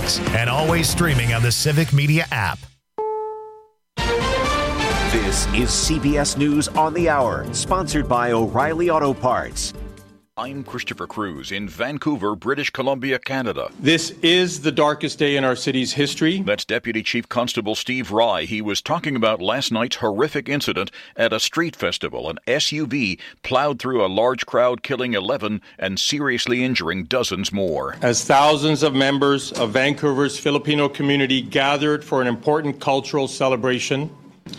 podcasts and always streaming on the Civic Media app. This is CBS News on the Hour, sponsored by O'Reilly Auto Parts. I'm Christopher Cruz in Vancouver, British Columbia, Canada. This is the darkest day in our city's history. That's Deputy Chief Constable Steve Rye. He was talking about last night's horrific incident at a street festival. An SUV plowed through a large crowd, killing 11 and seriously injuring dozens more. As thousands of members of Vancouver's Filipino community gathered for an important cultural celebration,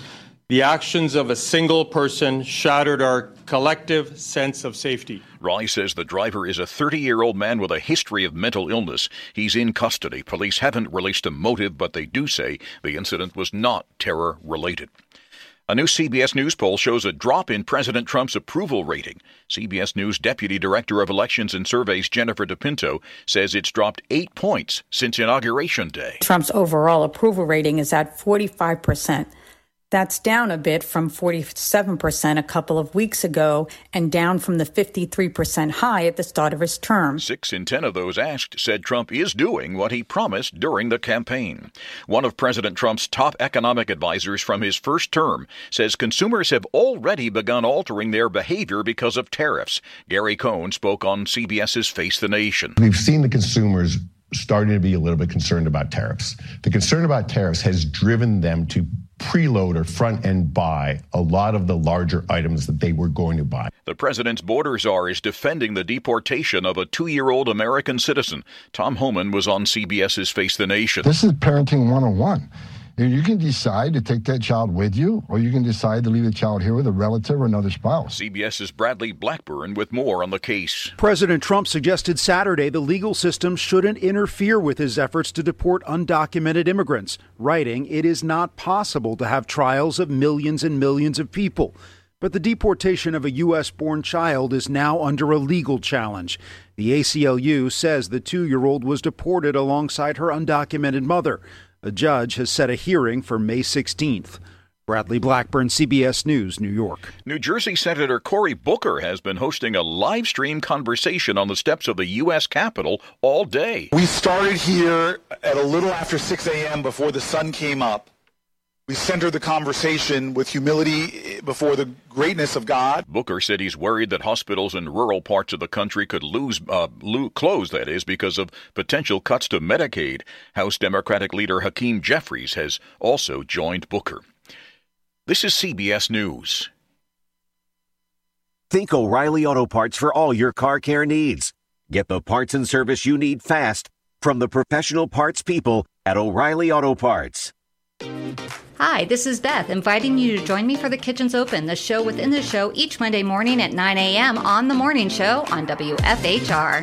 the actions of a single person shattered our collective sense of safety. Rye says the driver is a 30-year-old man with a history of mental illness. He's in custody. Police haven't released a motive, but they do say the incident was not terror-related. A new CBS News poll shows a drop in President Trump's approval rating. CBS News Deputy Director of Elections and Surveys Jennifer DePinto says it's dropped 8 points since Inauguration Day. Trump's overall approval rating is at 45%. That's down a bit from 47% a couple of weeks ago and down from the 53% high at the start of his term. 6 in 10 of those asked said Trump is doing what he promised during the campaign. One of President Trump's top economic advisors from his first term says consumers have already begun altering their behavior because of tariffs. Gary Cohn spoke on CBS's Face the Nation. We've seen the consumers starting to be a little bit concerned about tariffs. The concern about tariffs has driven them to preload or front-end buy a lot of the larger items that they were going to buy. The president's border czar is defending the deportation of a 2-year-old American citizen. Tom Homan was on CBS's Face the Nation. This is parenting 101. You can decide to take that child with you, or you can decide to leave the child here with a relative or another spouse. CBS's Bradley Blackburn with more on the case. President Trump suggested Saturday the legal system shouldn't interfere with his efforts to deport undocumented immigrants, writing, "It is not possible to have trials of millions and millions of people." But the deportation of a U.S.-born child is now under a legal challenge. The ACLU says the 2-year-old was deported alongside her undocumented mother. A judge has set a hearing for May 16th. Bradley Blackburn, CBS News, New York. New Jersey Senator Cory Booker has been hosting a live stream conversation on the steps of the U.S. Capitol all day. We started here at a little after 6 a.m. before the sun came up. We centered the conversation with humility before the greatness of God. Booker said he's worried that hospitals in rural parts of the country could close, that is, because of potential cuts to Medicaid. House Democratic leader Hakeem Jeffries has also joined Booker. This is CBS News. Think O'Reilly Auto Parts for all your car care needs. Get the parts and service you need fast from the professional parts people at O'Reilly Auto Parts. Hi, this is Beth, inviting you to join me for The Kitchen's Open, the show within the show, each Monday morning at 9 a.m. on The Morning Show on WFHR.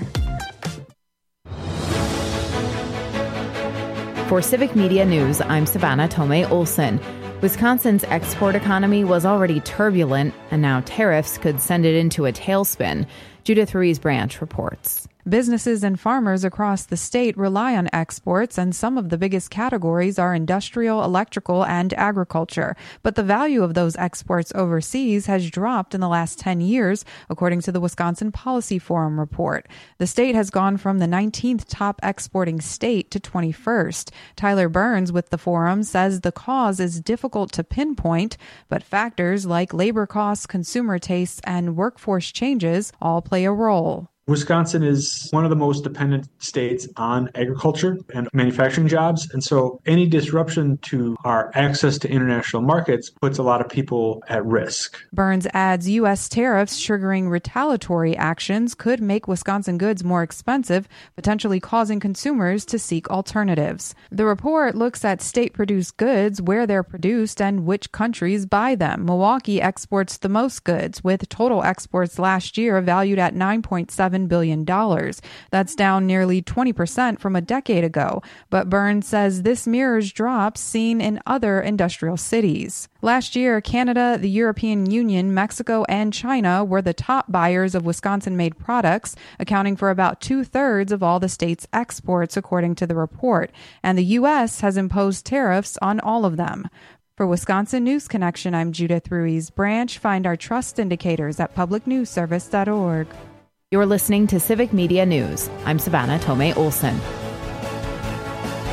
For Civic Media News, I'm Savannah Tomei Olson. Wisconsin's export economy was already turbulent, and now tariffs could send it into a tailspin. Judith Ruiz-Branch reports. Businesses and farmers across the state rely on exports, and some of the biggest categories are industrial, electrical, and agriculture. But the value of those exports overseas has dropped in the last 10 years, according to the Wisconsin Policy Forum report. The state has gone from the 19th top exporting state to 21st. Tyler Burns with the forum says the cause is difficult to pinpoint, but factors like labor costs, consumer tastes, and workforce changes all play a role. Wisconsin is one of the most dependent states on agriculture and manufacturing jobs. And so any disruption to our access to international markets puts a lot of people at risk. Burns adds U.S. tariffs triggering retaliatory actions could make Wisconsin goods more expensive, potentially causing consumers to seek alternatives. The report looks at state-produced goods, where they're produced, and which countries buy them. Milwaukee exports the most goods, with total exports last year valued at $9.7 billion. That's down nearly 20% from a decade ago, but Burns says this mirrors drops seen in other industrial cities. Last year, Canada, the European Union, Mexico, and China were the top buyers of Wisconsin-made products, accounting for about 2/3 of all the state's exports, according to the report, and the U.S. has imposed tariffs on all of them. For Wisconsin News Connection, I'm Judith Ruiz-Branch. Find our trust indicators at publicnewsservice.org. You're listening to Civic Media News. I'm Savannah Tomei Olson.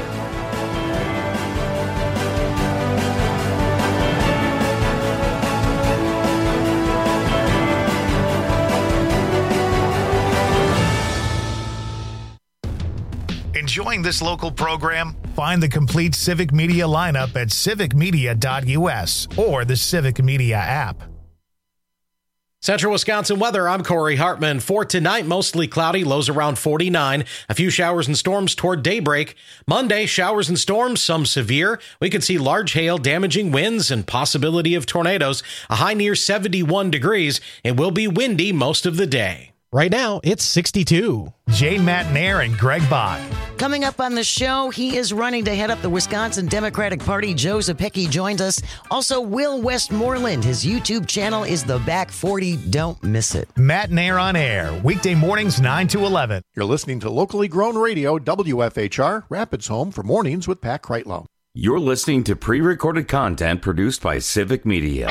Enjoying this local program? Find the complete Civic Media lineup at civicmedia.us or the Civic Media app. Central Wisconsin weather, I'm Corey Hartman. For tonight, mostly cloudy, lows around 49. A few showers and storms toward daybreak. Monday, showers and storms, some severe. We could see large hail, damaging winds, and possibility of tornadoes. A high near 71 degrees. It will be windy most of the day. Right now, it's 62. Jane Matnair and Greg Bach. Coming up on the show, he is running to head up the Wisconsin Democratic Party. Joe Zepecki joins us. Also, Will Westmoreland. His YouTube channel is The Back 40. Don't miss it. Matnair on air, weekday mornings 9 to 11. You're listening to locally grown radio, WFHR, Rapids Home for Mornings with Pat Kreitlow. You're listening to pre-recorded content produced by Civic Media.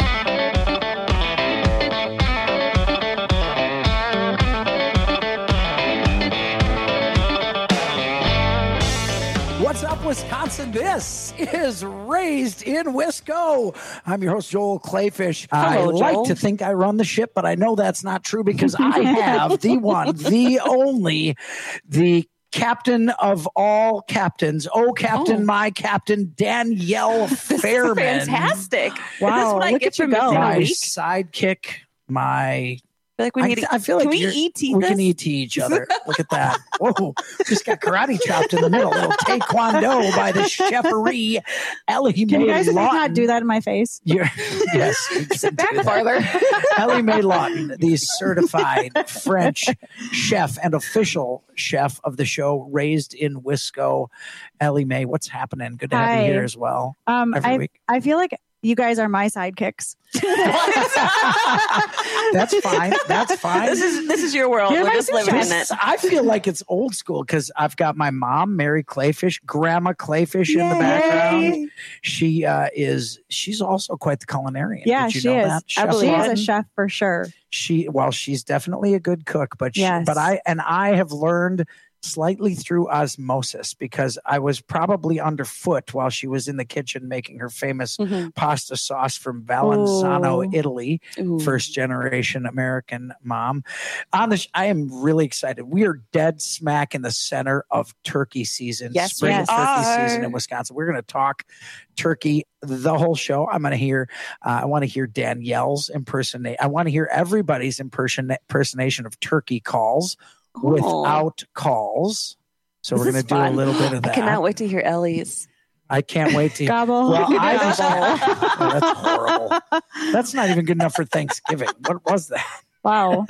What's up, Wisconsin? This is Raised in Wisco. I'm your host, Joel Clayfish. Hello, I like to think I run the ship, but I know that's not true because I have the one, the only, the captain of all captains. Oh, Captain, my Captain, Danielle Fairman. Fantastic. Wow, This is what I get from missing a my week. sidekick, my... I feel like we can ET each other. Look at that. Whoa, just got karate chopped in the middle. A little taekwondo by the cheferee, Ellie Mae Can you guys Lawton. not do that in my face? Yes. Sit back farther. Ellie Mae Lawton, the certified French chef and official chef of the show, Raised in Wisco. Ellie Mae, what's happening? Good to have you here as well. Every week. I feel like you guys are my sidekicks. That's fine. That's fine. This is your world. We're just living in it. I feel like it's old school because I've got my mom, Mary Clayfish, Grandma Clayfish in the background. She's also quite the culinarian. Yeah, Did you she know is. that? I believe she's a chef for sure. She's definitely a good cook, but Yes. I have learned slightly through osmosis because I was probably underfoot while she was in the kitchen making her famous pasta sauce from Valenzano, Italy. First generation American mom. I am really excited. We are dead smack in the center of turkey season. Yes, spring yes. turkey season in Wisconsin. We're going to talk turkey the whole show. I'm going to hear. I want to hear Danielle's impersonation. I want to hear everybody's impersonation of turkey calls. Without calls. So we're going to do a little bit of that. I cannot wait to hear Ellie's. I can't wait to gobble. Well, that's horrible. That's not even good enough for Thanksgiving. What was that? Wow.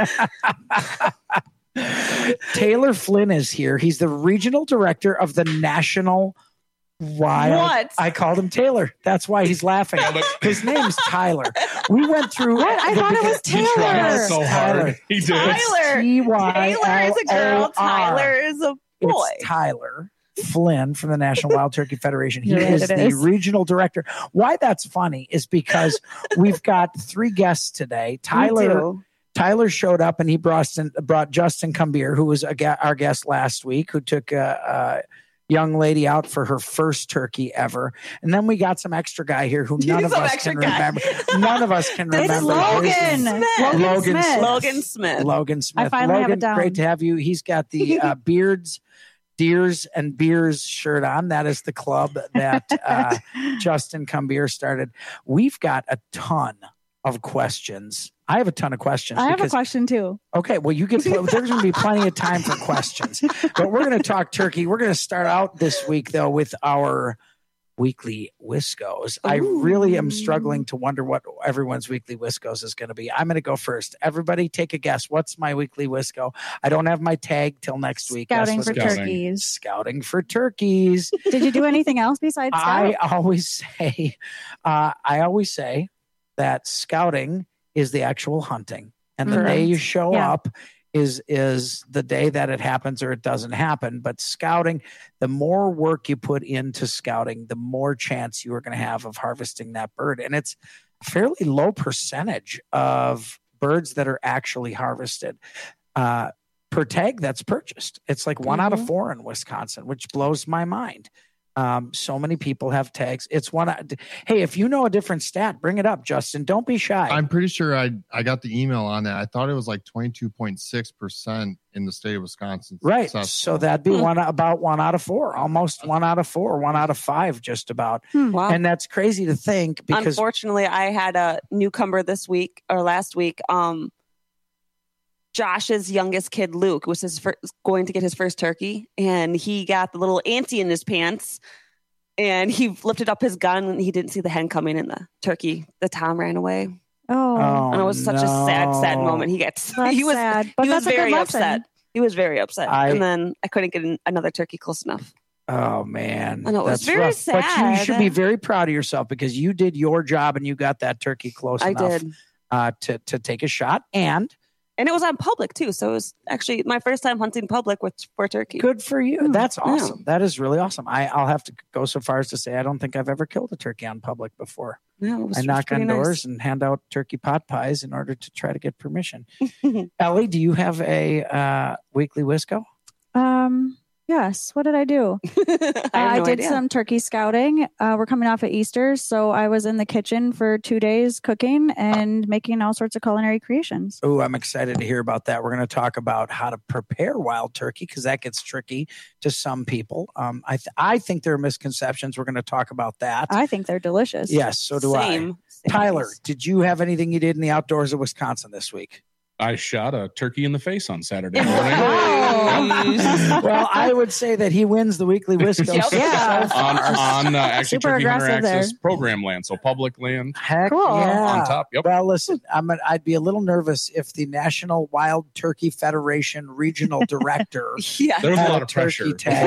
Taylor Flynn is here. He's the regional director of the National What? I called him Taylor. That's why he's laughing. His name's Tyler. We went through. What? I thought it was Taylor. That's so hard. He did. Tyler. Taylor is a girl. Tyler is a boy. It's Tyler Flynn from the National Wild Turkey Federation. He You're right, is it the is. regional director. Why that's funny is because we've got 3 guests today. Tyler showed up and he brought Justin Cumbier, who was our guest last week, who took a young lady out for her first turkey ever. And then we got some extra guy here who none of us can remember. None of us can remember. Logan Smith. Logan Smith. I finally have Logan, it down. great to have you. He's got the Deers and Beers shirt on. That is the club that Justin Cumbier started. We've got a ton of questions. I have a ton of questions. I have a question too. Okay, well, there's going to be plenty of time for questions. But we're going to talk turkey. We're going to start out this week, though, with our weekly Wiscos. I really am struggling to wonder what everyone's weekly Wiscos is going to be. I'm going to go first. Everybody take a guess. What's my weekly Wisco? I don't have my tag till next week. Scouting for turkeys. Scouting for turkeys. Did you do anything else besides scout? I always say that scouting is the actual hunting. And the day you show up is the day that it happens or it doesn't happen. But scouting, the more work you put into scouting, the more chance you are going to have of harvesting that bird. And it's a fairly low percentage of birds that are actually harvested per tag that's purchased. It's like 1 out of 4 in Wisconsin, which blows my mind. So many people have tags. It's one. Hey, if you know a different stat, bring it up, Justin. Don't be shy. I'm pretty sure I got the email on that. I thought it was like 22.6% in the state of Wisconsin. Right. Successful. So that'd be about 1 out of 4, almost 1 out of 4, 1 out of 5, just about. Wow. And that's crazy to think because unfortunately, I had a newcomer this week or last week. Josh's youngest kid, Luke, was going to get his first turkey, and he got the little antsy in his pants, and he lifted up his gun, and he didn't see the hen coming, and the tom ran away. Oh, and it was such a sad moment. He was sad, but he was that's a good very lesson. upset. He was very upset, and then I couldn't get another turkey close enough. Oh man, I know, it was that's very rough. sad. But you should be very proud of yourself because you did your job and you got that turkey close enough. To take a shot And it was on public too. So it was actually my first time hunting public for turkey. Good for you. That's awesome. Yeah. That is really awesome. I'll have to go so far as to say I don't think I've ever killed a turkey on public before. No, I knock on doors and hand out turkey pot pies in order to try to get permission. Ellie, do you have a weekly Wisco? Yes. What did I do? I did some turkey scouting. We're coming off of Easter, so I was in the kitchen for 2 days cooking and making all sorts of culinary creations. Oh, I'm excited to hear about that. We're going to talk about how to prepare wild turkey because that gets tricky to some people. I think there are misconceptions. We're going to talk about that. I think they're delicious. Yes, so do I. Tyler, did you have anything you did in the outdoors of Wisconsin this week? I shot a turkey in the face on Saturday morning. Well, I would say that he wins the weekly Wisco on actually Super Turkey Hunter aggressive Access there. program land, so public land. Heck yeah. On top. Yep. Well, listen, I'd be a little nervous if the National Wild Turkey Federation regional director There was a lot of pressure.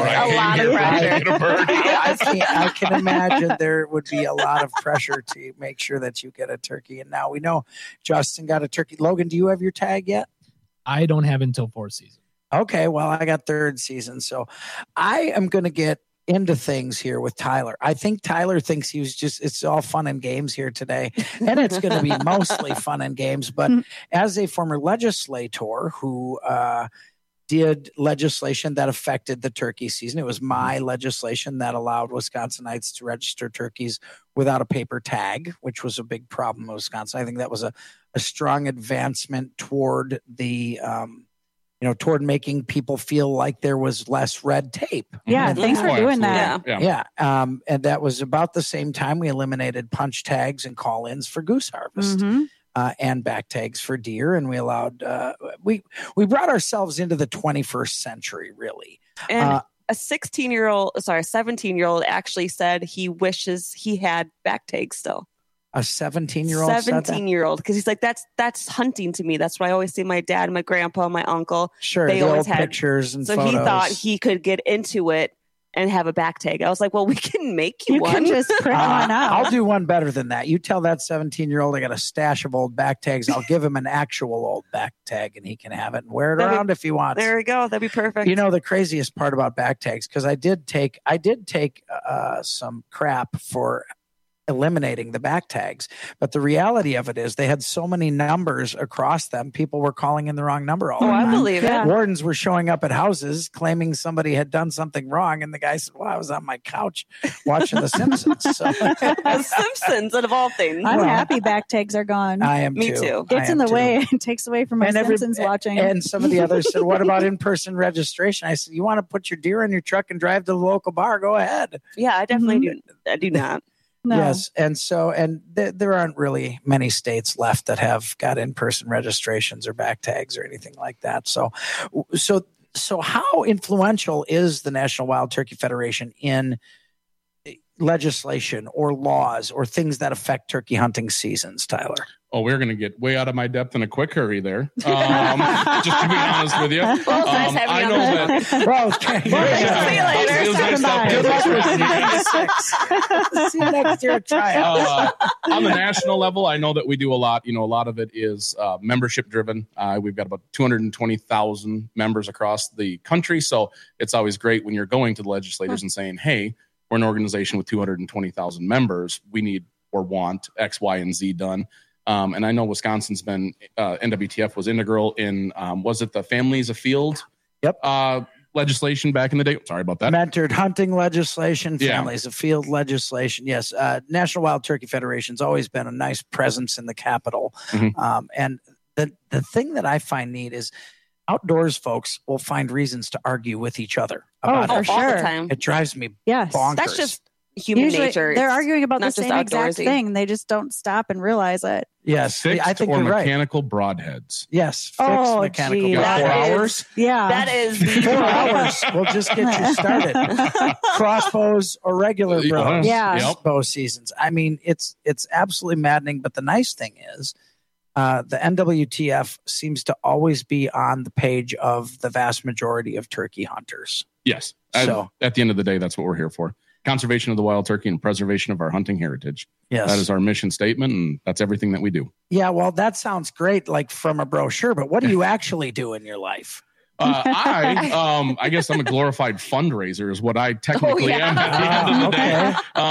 I can imagine there would be a lot of pressure to make sure that you get a turkey. And now we know Justin got a turkey. Logan, do you have your tag yet? I don't have until 4th season. Okay, well, I got 3rd season. So I am going to get into things here with Tyler. I think Tyler thinks it's all fun and games here today. And it's going to be mostly fun and games. But as a former legislator who did legislation that affected the turkey season, it was my legislation that allowed Wisconsinites to register turkeys without a paper tag, which was a big problem in Wisconsin. I think that was a strong advancement toward the toward making people feel like there was less red tape. Yeah, thanks for doing that. Yeah. And that was about the same time we eliminated punch tags and call-ins for goose harvest. And back tags for deer, and we allowed we brought ourselves into the 21st century, really. And a 17-year-old actually said he wishes he had back tags still. A 17-year-old 17-year-old, because he's like, that's hunting to me. That's what I always see my dad, my grandpa, my uncle. Sure, they the always old had pictures and so photos. he thought he could get into it and have a back tag. I was like, well, we can make you one. Can just print one out. I'll do one better than that. You tell that 17-year-old I got a stash of old back tags. I'll give him an actual old back tag, and he can have it and wear it around if he wants. There we go. That'd be perfect. You know, the craziest part about back tags, because I did take some crap for eliminating the back tags, but the reality of it is they had so many numbers across them, people were calling in the wrong number all the time. I believe it. Wardens were showing up at houses claiming somebody had done something wrong, and the guy said, well, I was on my couch watching The Simpsons. So. The Simpsons, out of all things. I'm happy back tags are gone. I am Me too. Gets in the way. It takes away from my Simpsons watching. And some of the others said, what about in-person registration? I said, you want to put your deer in your truck and drive to the local bar? Go ahead. Yeah, I definitely do. I do not. No. Yes. And so, there aren't really many states left that have got in-person registrations or back tags or anything like that. So how influential is the National Wild Turkey Federation in legislation or laws or things that affect turkey hunting seasons, Tyler? Oh, we're going to get way out of my depth in a quick hurry there. Just to be honest with you. I know that. See you next year at trial. On the national level, I know that we do a lot. You know, a lot of it is membership driven. We've got about 220,000 members across the country. So it's always great when you're going to the legislators and saying, hey, we're an organization with 220,000 members. We need or want X, Y, and Z done. And I know Wisconsin's been, NWTF was integral in, was it the Families Afield? Yep. legislation back in the day. Sorry about that. Mentored hunting legislation, families of field legislation. Yes. National Wild Turkey Federation's always been a nice presence in the Capitol. Mm-hmm. And the thing that I find neat is outdoors folks will find reasons to argue with each other about for sure. All the time. It drives me bonkers. That's just human nature. They're arguing about the not just same exact outdoorsy. thing. They just don't stop and realize it. Yes, Fixed I think or you're right. mechanical broadheads. Yes, fixed mechanical. Gee, broadheads. 4 hours? Yeah. That is 4 hours. We'll just get you started. Crossbows or regular bows. Yeah. Bow seasons. I mean, it's absolutely maddening. But the nice thing is, the NWTF seems to always be on the page of the vast majority of turkey hunters. Yes. So at the end of the day, that's what we're here for. Conservation of the wild turkey and preservation of our hunting heritage. Yes. That is our mission statement, and that's everything that we do. Yeah, well, that sounds great, like from a brochure, but what do you actually do in your life? I guess I'm a glorified fundraiser is what I technically am at the end of the day.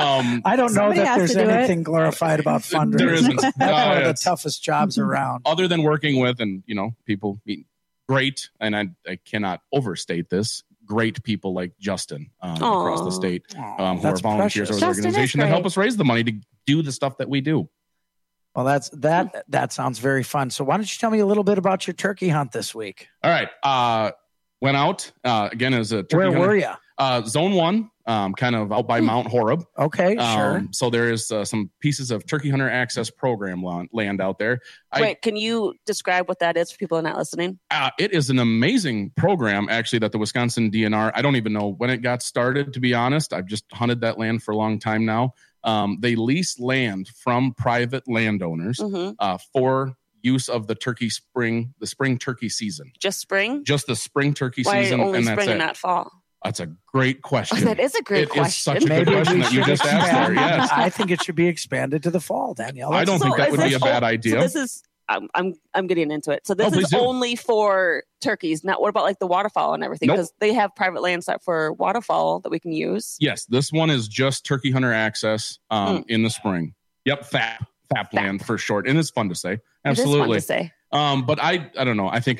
I don't know Somebody that has there's to do anything glorified about fundraising. There isn't. That's one of the toughest jobs around. Other than working with, and people great, and I cannot overstate this, great people like Justin across the state who are volunteers with the organization that help us raise the money to do the stuff that we do. Well, that sounds very fun. So why don't you tell me a little bit about your turkey hunt this week? All right. Went out again as a turkey Where hunter. were you? Zone 1, kind of out by Mount Horeb. Okay, sure. So there is some pieces of turkey hunter access program land out there. Wait, can you describe what that is for people who are not listening? It is an amazing program, actually, that the Wisconsin DNR, I don't even know when it got started, to be honest. I've just hunted that land for a long time now. They lease land from private landowners for use of the spring turkey season. Just spring? Just the spring turkey season. Why only and spring that's and not fall? That's a great question. That is a great question. It is such a good question that you just asked there. Yes. I think it should be expanded to the fall, Danielle. I don't think that would be a bad idea. So this is I'm getting into it. So this is only for turkeys. Now, what about like the waterfowl and everything? Because they have private land set for waterfowl that we can use. Yes, this one is just turkey hunter access in the spring. Yep, FAP land for short, and it's fun to say. Absolutely, it is fun to say. But I don't know. I think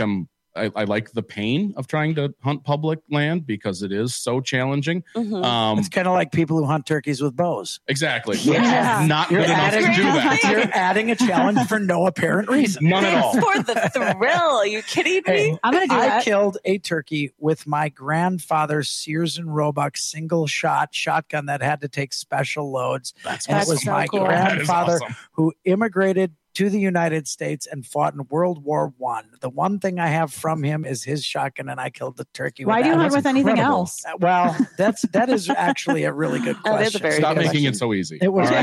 I like the pain of trying to hunt public land because it is so challenging. It's kind of like people who hunt turkeys with bows. Exactly. Yeah. Not good enough to do that. You're adding a challenge for no apparent reason. None at all. For the thrill. Are you kidding me? I'm going to do that. I killed a turkey with my grandfather's Sears and Roebuck single shot shotgun that had to take special loads. And it was so my cool. grandfather awesome. who immigrated to the United States and fought in World War I. The one thing I have from him is his shotgun, and I killed the turkey. Why do you hunt with anything else? Well, that is actually a really good question. Stop making it so easy. It was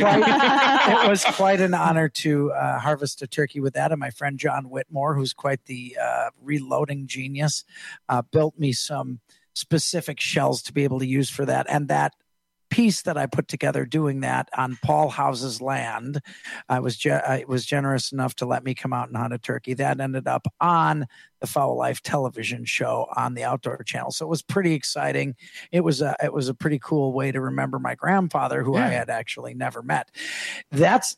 it was quite an honor to harvest a turkey with that. And my friend John Whitmore, who's quite the reloading genius, built me some specific shells to be able to use for that. And that piece that I put together doing that on Paul House's land, I was generous enough to let me come out and hunt a turkey. That ended up on the Fowl Life television show on the Outdoor Channel. So it was pretty exciting. It was a pretty cool way to remember my grandfather, who I had actually never met. That's,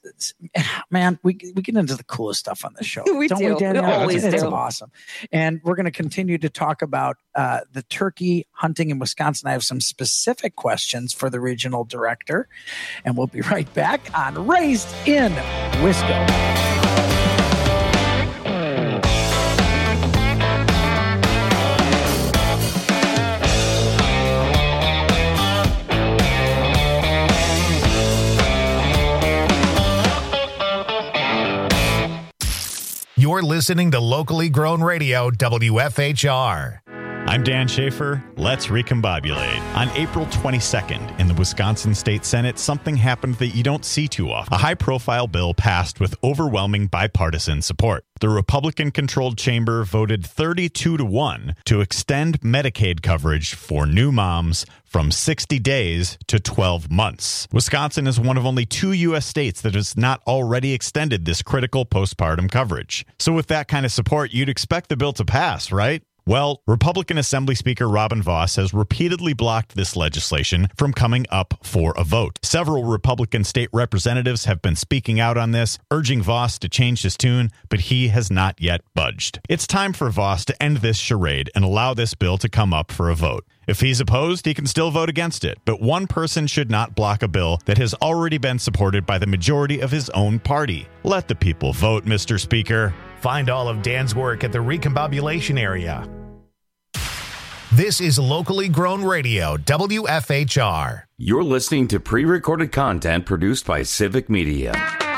man, we get into the coolest stuff on this show. We Don't do. we, Danielle? We always It's do. awesome. And we're going to continue to talk about the turkey hunting in Wisconsin. I have some specific questions for the regional director, and we'll be right back on Raised in Wisco. You're listening to Locally Grown Radio, WFHR. I'm Dan Schaefer. Let's recombobulate. On April 22nd, in the Wisconsin State Senate, something happened that you don't see too often. A high-profile bill passed with overwhelming bipartisan support. The Republican-controlled chamber voted 32-1 to extend Medicaid coverage for new moms from 60 days to 12 months. Wisconsin is one of only 2 U.S. states that has not already extended this critical postpartum coverage. So with that kind of support, you'd expect the bill to pass, right? Well, Republican Assembly Speaker Robin Vos has repeatedly blocked this legislation from coming up for a vote. Several Republican state representatives have been speaking out on this, urging Vos to change his tune, but he has not yet budged. It's time for Vos to end this charade and allow this bill to come up for a vote. If he's opposed, he can still vote against it, but one person should not block a bill that has already been supported by the majority of his own party. Let the people vote, Mr. Speaker. Find all of Dan's work at the Recombobulation area. This is locally grown radio, WFHR. You're listening to pre-recorded content produced by Civic Media.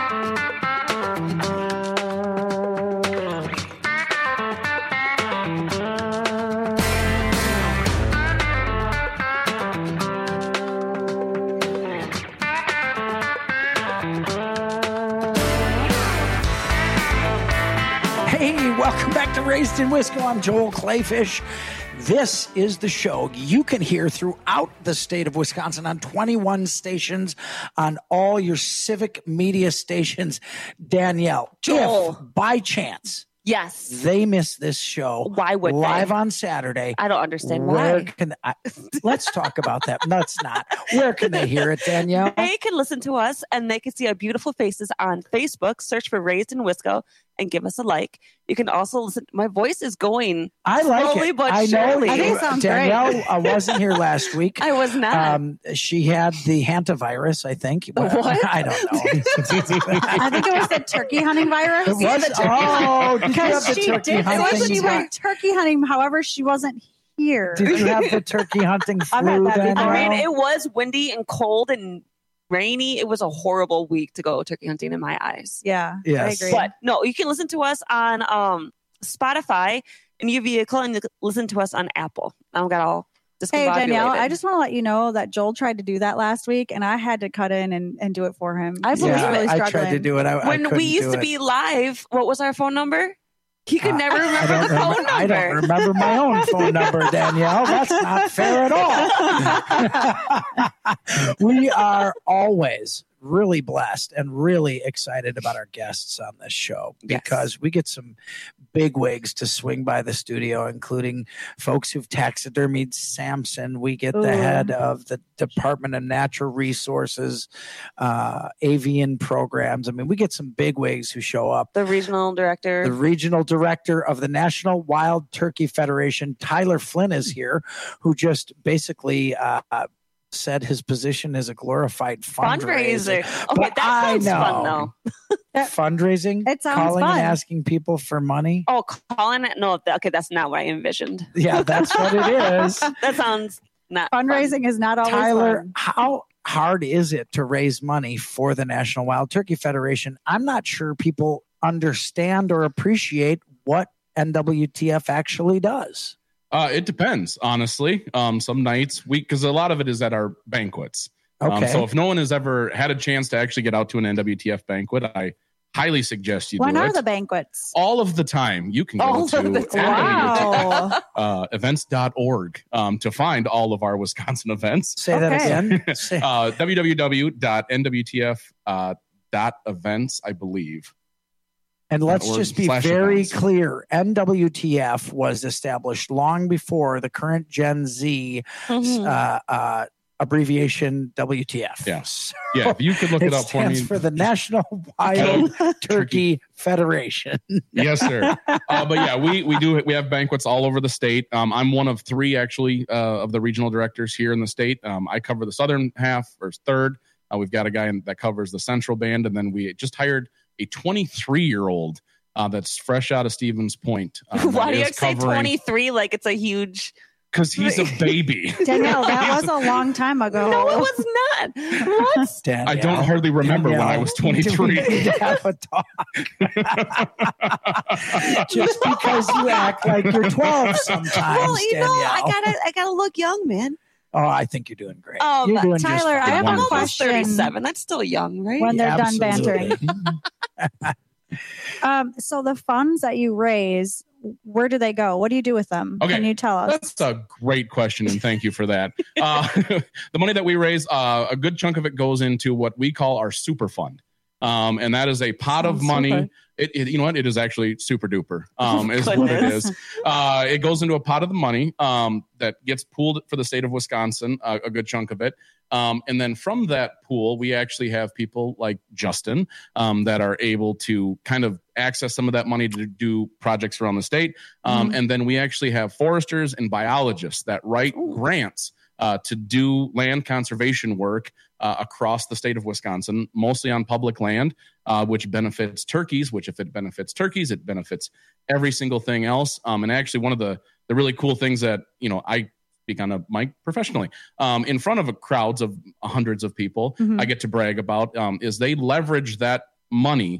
Welcome back to Raised in Wisco. I'm Joel Clayfish. This is the show you can hear throughout the state of Wisconsin on 21 stations on all your Civic Media stations. Danielle, Joel, if by chance they miss this show, why would live they? On Saturday? I don't understand why. Let's talk about that. Let's not. Where can they hear it, Danielle? They can listen to us and they can see our beautiful faces on Facebook. Search for Raised in Wisco and give us a like. You can also listen. My voice is going I like slowly it. but I know. surely. I think it sounds Danielle great. wasn't here last week. I was not. She had the hantavirus, I think. What? I don't know. I think it was the turkey hunting virus. It was? Oh, did you have the turkey hunting? She went turkey hunting. However, she wasn't here. Did you have the turkey hunting flu, Danielle? I mean, it was windy and cold and rainy. It was a horrible week to go turkey hunting in my eyes. Yeah, yes. I agree. But no, you can listen to us on Spotify in your vehicle and listen to us on Apple. I've got all Hey, discombobulated. Danielle, I just want to let you know that Joel tried to do that last week, and I had to cut in and do it for him. I believe He was really I struggling. tried to do it. When we used to be live, what was our phone number? He could never remember the phone number. I don't remember my own phone number, Danielle. That's not fair at all. We are always really blessed and really excited about our guests on this show because we get some big wigs to swing by the studio, including folks who've taxidermied Samson. We get the head of the Department of Natural Resources, avian programs. I mean, we get some big wigs who show up. The regional director. The regional director of the National Wild Turkey Federation, Tyler Flynn, is here, who just basically said his position is a glorified fundraiser. Okay, But that sounds I know. fun though. Fundraising? It sounds Calling fun. and asking people for money? Oh, calling it? No, okay, that's not what I envisioned. Yeah, that's what it is. That sounds not Fundraising is not always Tyler, fun. how hard is it to raise money for the National Wild Turkey Federation? I'm not sure people understand or appreciate what NWTF actually does. It depends, honestly. Some nights, because a lot of it is at our banquets. Okay. So if no one has ever had a chance to actually get out to an NWTF banquet, I highly suggest you do it. When are the banquets? All of the time. You can go All to of the time. Wow. events.org to find all of our Wisconsin events. Say that again. www.nwtf.events, I believe. And let's just be very clear. NWTF was established long before the current Gen Z abbreviation WTF. Yes. Yeah, you could look it up for me. It stands for the National Wild Turkey Federation. Yes, sir. But yeah, we have banquets all over the state. I'm one of three actually of the regional directors here in the state. I cover the southern half or third. We've got a guy that covers the central band, and then we just hired a 23-year-old that's fresh out of Stevens Point. Why do you have to say 23 like it's a huge... Because he's a baby. Danielle, that was a long time ago. No, it was not. What? Danielle, I don't hardly remember when I was 23. We need to have a talk. Just because you act like you're 12 sometimes, Well, you know, Danielle. I gotta look young, man. Oh, I think you're doing great. You're doing just Tyler, I have fine. a I'm almost question. 37. That's still young, right? When they're done Absolutely. bantering. So the funds that you raise, where do they go? What do you do with them? Okay. Can you tell us? That's a great question, and thank you for that. The money that we raise, a good chunk of it goes into what we call our super fund. And that is a pot of money. Okay. It you know what? It is actually super duper. Is what it is. It goes into a pot of the money that gets pooled for the state of Wisconsin, a good chunk of it. And then from that pool, we actually have people like Justin that are able to kind of access some of that money to do projects around the state. And then we actually have foresters and biologists that write grants to do land conservation work across the state of Wisconsin, mostly on public land, which benefits turkeys, which if it benefits turkeys, it benefits every single thing else. And actually one of the really cool things that, I speak on a mic professionally, in front of crowds of hundreds of people, I get to brag about is they leverage that money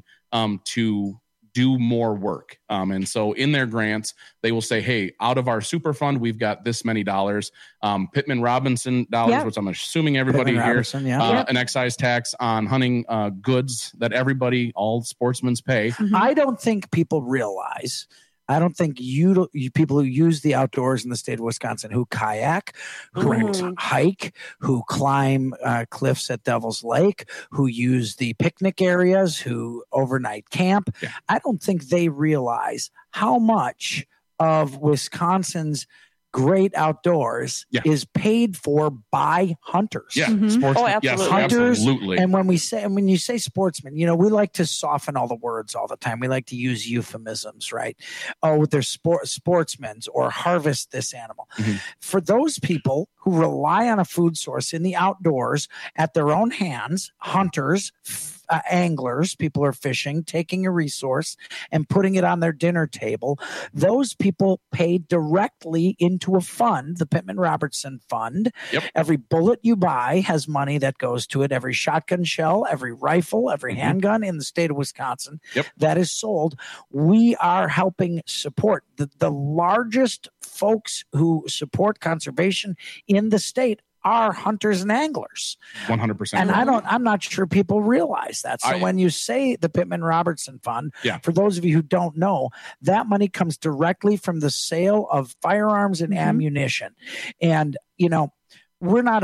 to do more work. And so in their grants, they will say, hey, out of our super fund, we've got this many dollars, Pittman Robinson dollars, which I'm assuming everybody here, an excise tax on hunting goods that all sportsmen pay. I don't think people realize, I don't think you people who use the outdoors in the state of Wisconsin, who kayak, who hike, who climb cliffs at Devil's Lake, who use the picnic areas, who overnight camp, I don't think they realize how much of Wisconsin's great outdoors is paid for by hunters. Sportsmen. Hunters. Absolutely. And when you say sportsmen, we like to soften all the words all the time. We like to use euphemisms, right? Oh, they're sportsmen or harvest this animal. For those people who rely on a food source in the outdoors at their own hands, hunters, anglers, people are fishing, taking a resource and putting it on their dinner table. Those people pay directly into a fund, the Pittman Robertson Fund. Every bullet you buy has money that goes to it. Every shotgun shell, every rifle, every handgun in the state of Wisconsin that is sold. We are helping support the largest folks who support conservation in the state are hunters and anglers. 100%. And I'm not sure people realize that. So when you say the Pittman Robertson Fund, for those of you who don't know, that money comes directly from the sale of firearms and ammunition. And, we're not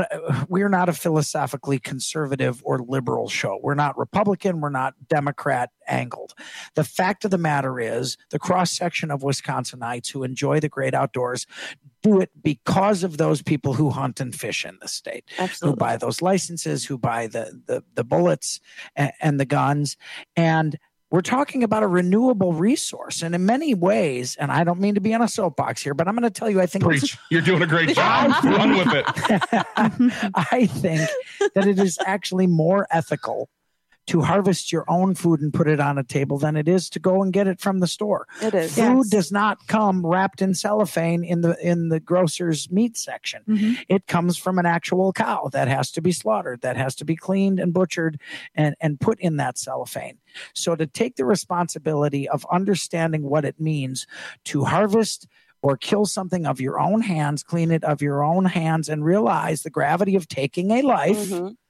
a philosophically conservative or liberal show. We're not Republican. We're not Democrat angled. The fact of the matter is the cross-section of Wisconsinites who enjoy the great outdoors do it because of those people who hunt and fish in the state, who buy those licenses, who buy the bullets and the guns. And we're talking about a renewable resource. And in many ways, and I don't mean to be on a soapbox here, but I'm going to tell you, I think... Preach. You're doing a great job. Run with it. I think that it is actually more ethical to harvest your own food and put it on a table than it is to go and get it from the store. It is. Food does not come wrapped in cellophane in the grocer's meat section. It comes from an actual cow that has to be slaughtered, that has to be cleaned and butchered and put in that cellophane. So to take the responsibility of understanding what it means to harvest or kill something of your own hands, clean it of your own hands, and realize the gravity of taking a life,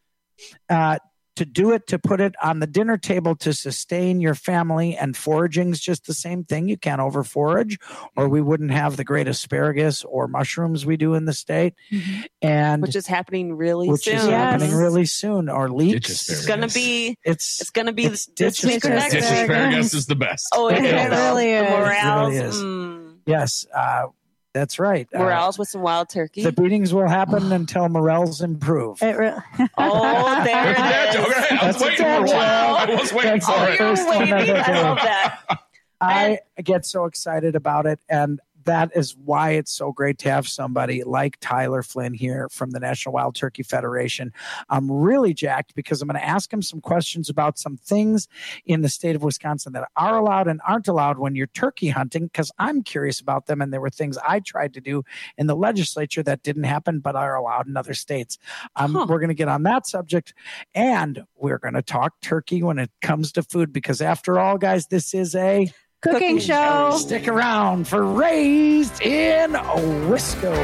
to do it, to put it on the dinner table to sustain your family. And foraging is just the same thing. You can't over forage or we wouldn't have the great asparagus or mushrooms we do in the state. And which is happening really soon. Or leeks. It's going to be Ditch asparagus is the best. Oh, it really is. The morels. It really is. Yes. That's right. Morels with some wild turkey. The beatings will happen until morels improve. Oh, there it is. Okay. I was waiting for a while. I was waiting for it. I love that. I get so excited about it, and that is why it's so great to have somebody like Tyler Flynn here from the National Wild Turkey Federation. I'm really jacked because I'm going to ask him some questions about some things in the state of Wisconsin that are allowed and aren't allowed when you're turkey hunting, because I'm curious about them, and there were things I tried to do in the legislature that didn't happen but are allowed in other states. We're going to get on that subject, and we're going to talk turkey when it comes to food, because after all, guys, this is a cooking show. Stick around for Raised in Wisco.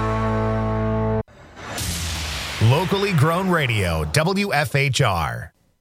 Locally grown radio, WFHR.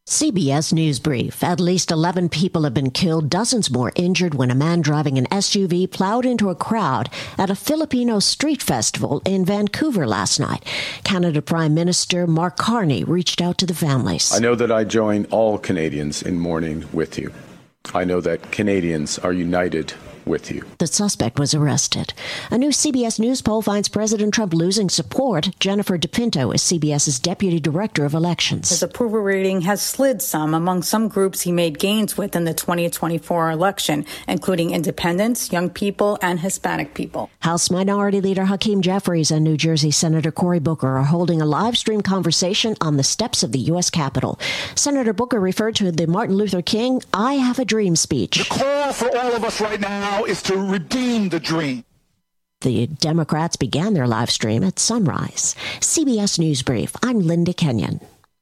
CBS News Brief. At least 11 people have been killed, dozens more injured when a man driving an SUV plowed into a crowd at a Filipino street festival in Vancouver last night. Canada Prime Minister Mark Carney reached out to the families. I know that I join all Canadians in mourning with you. I know that Canadians are united with you. The suspect was arrested. A new CBS News poll finds President Trump losing support. Jennifer DePinto is CBS's deputy director of elections. His approval rating has slid some among some groups he made gains with in the 2024 election, including independents, young people, and Hispanic people. House Minority Leader Hakeem Jeffries and New Jersey Senator Cory Booker are holding a live stream conversation on the steps of the U.S. Capitol. Senator Booker referred to the Martin Luther King I Have a Dream speech. The call for all of us right now is to redeem the dream. The Democrats began their live stream at sunrise. CBS News Brief. I'm Linda Kenyon.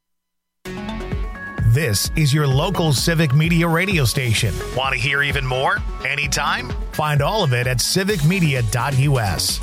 This is your local Civic Media radio station. Want to hear even more? Anytime? Find all of it at civicmedia.us.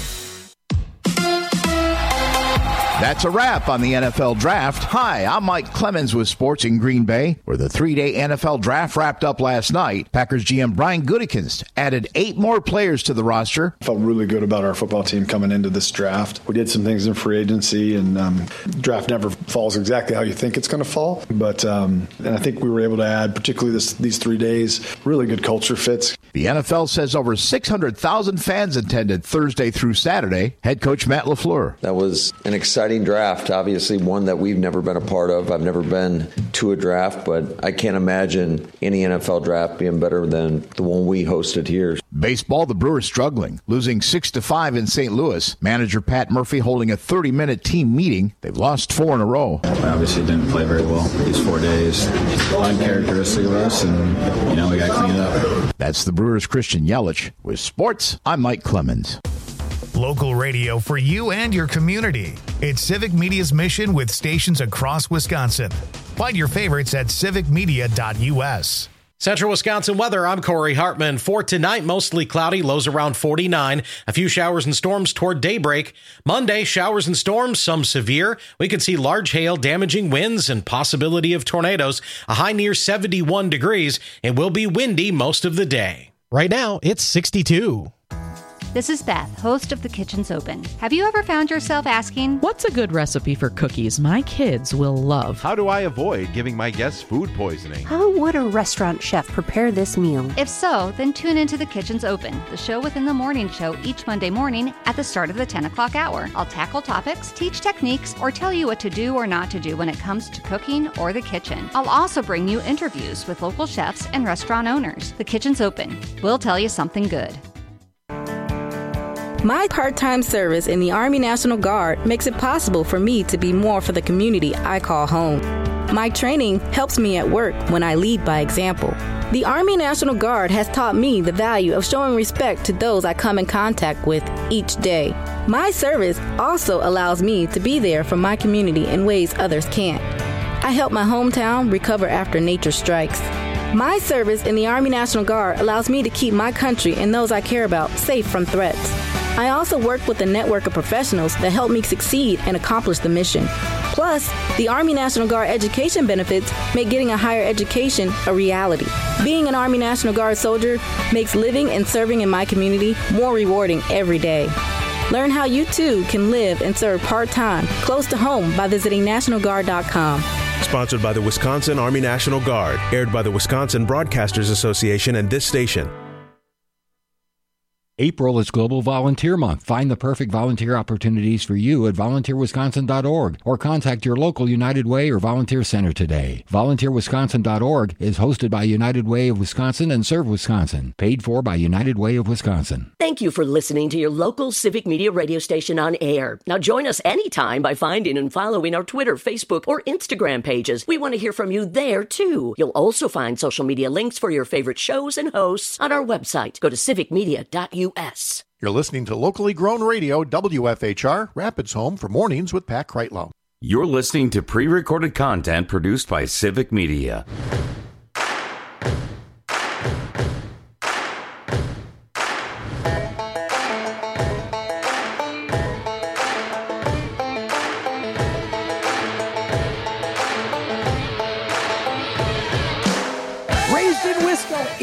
That's a wrap on the NFL Draft. Hi, I'm Mike Clemens with Sports in Green Bay, where the 3-day NFL Draft wrapped up last night. Packers GM Brian Gutekunst added 8 more players to the roster. Felt really good about our football team coming into this draft. We did some things in free agency, and draft never falls exactly how you think it's going to fall. But and I think we were able to add, particularly these 3 days, really good culture fits. The NFL says over 600,000 fans attended Thursday through Saturday. Head coach Matt LaFleur. That was an exciting draft, obviously one that we've never been a part of. I've never been to a draft, but I can't imagine any NFL draft being better than the one we hosted here. Baseball, the Brewers struggling, losing 6-5 in St. Louis. Manager Pat Murphy holding a 30-minute team meeting. They've lost 4 in a row. We obviously didn't play very well these 4 days. Uncharacteristic of us, and we got to clean it up. That's the Brewers' Christian Yelich. With sports, I'm Mike Clemens. Local radio for you and your community. It's Civic Media's mission with stations across Wisconsin. Find your favorites at civicmedia.us. Central Wisconsin weather, I'm Corey Hartman. For tonight, mostly cloudy, lows around 49. A few showers and storms toward daybreak. Monday, showers and storms, some severe. We could see large hail, damaging winds, and possibility of tornadoes. A high near 71 degrees. It will be windy most of the day. Right now, it's 62. This is Beth, host of The Kitchen's Open. Have you ever found yourself asking, what's a good recipe for cookies my kids will love? How do I avoid giving my guests food poisoning? How would a restaurant chef prepare this meal? If so, then tune into The Kitchen's Open, the show within the morning show each Monday morning at the start of the 10 o'clock hour. I'll tackle topics, teach techniques, or tell you what to do or not to do when it comes to cooking or the kitchen. I'll also bring you interviews with local chefs and restaurant owners. The Kitchen's Open. We'll tell you something good. My part-time service in the Army National Guard makes it possible for me to be more for the community I call home. My training helps me at work when I lead by example. The Army National Guard has taught me the value of showing respect to those I come in contact with each day. My service also allows me to be there for my community in ways others can't. I help my hometown recover after nature strikes. My service in the Army National Guard allows me to keep my country and those I care about safe from threats. I also work with a network of professionals that help me succeed and accomplish the mission. Plus, the Army National Guard education benefits make getting a higher education a reality. Being an Army National Guard soldier makes living and serving in my community more rewarding every day. Learn how you too can live and serve part-time, close to home by visiting NationalGuard.com. Sponsored by the Wisconsin Army National Guard. Aired by the Wisconsin Broadcasters Association and this station. April is Global Volunteer Month. Find the perfect volunteer opportunities for you at volunteerwisconsin.org or contact your local United Way or Volunteer Center today. Volunteerwisconsin.org is hosted by United Way of Wisconsin and Serve Wisconsin. Paid for by United Way of Wisconsin. Thank you for listening to your local Civic Media radio station on air. Now join us anytime by finding and following our Twitter, Facebook, or Instagram pages. We want to hear from you there, too. You'll also find social media links for your favorite shows and hosts on our website. Go to civicmedia.us. You're listening to locally grown radio, WFHR, Rapids Home for Mornings with Pat Kreitlow. You're listening to pre-recorded content produced by Civic Media.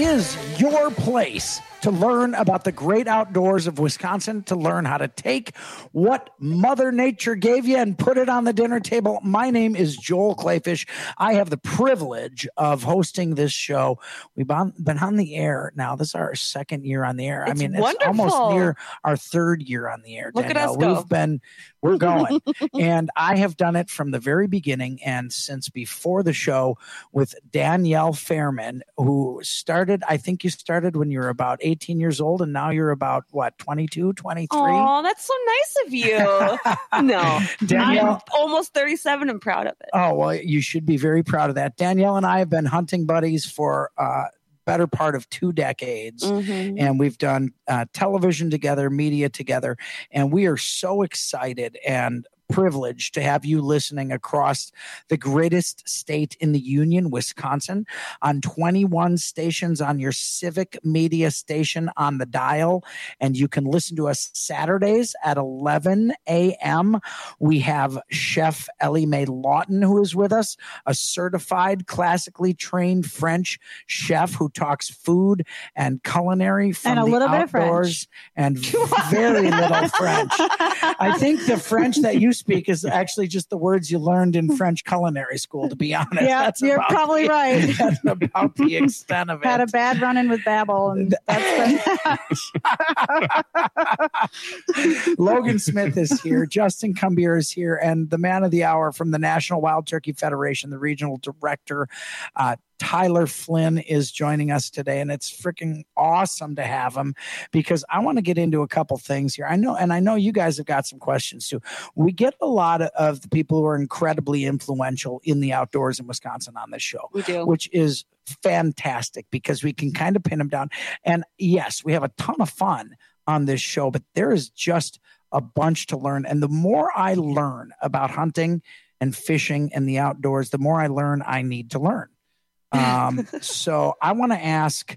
is your place to learn about the great outdoors of Wisconsin, to learn how to take what Mother Nature gave you and put it on the dinner table. My name is Joel Clayfish. I have the privilege of hosting this show. We've been on the air now. This is our second year on the air. It's it's wonderful. almost near our third year on the air. Look Danielle. at us go. We're going. And I have done it from the very beginning and since before the show with Danielle Fairman, who started, I think you started when you were about 18 years old, and now you're about, 22, 23? Oh, that's so nice of you. No, Danielle, I'm almost 37 and proud of it. Oh, well, you should be very proud of that. Danielle and I have been hunting buddies for better part of 2 decades. Mm-hmm. And we've done television together, media together, and we are so excited and privileged to have you listening across the greatest state in the union, Wisconsin, on 21 stations on your Civic Media station on the dial. And you can listen to us Saturdays at 11 a.m. We have Chef Ellie Mae Lawton, who is with us, a certified, classically trained French chef who talks food and culinary from and a the little bit of outdoors and very little French. I think the French that you speak is actually just the words you learned in French culinary school, to be honest. Yeah, you're probably right. That's about the extent of it. Had a bad run-in with Babel, and that's Logan Smith is here. Justin Cumbier is here. And the man of the hour from the National Wild Turkey Federation, the regional director, Tyler Flynn, is joining us today, and it's freaking awesome to have him because I want to get into a couple things here. I know you guys have got some questions too. We get a lot of the people who are incredibly influential in the outdoors in Wisconsin on this show, We do. which is fantastic because we can kind of pin them down. And yes, we have a ton of fun on this show, but there is just a bunch to learn. And the more I learn about hunting and fishing and the outdoors, the more I learn I need to learn. So I want to ask,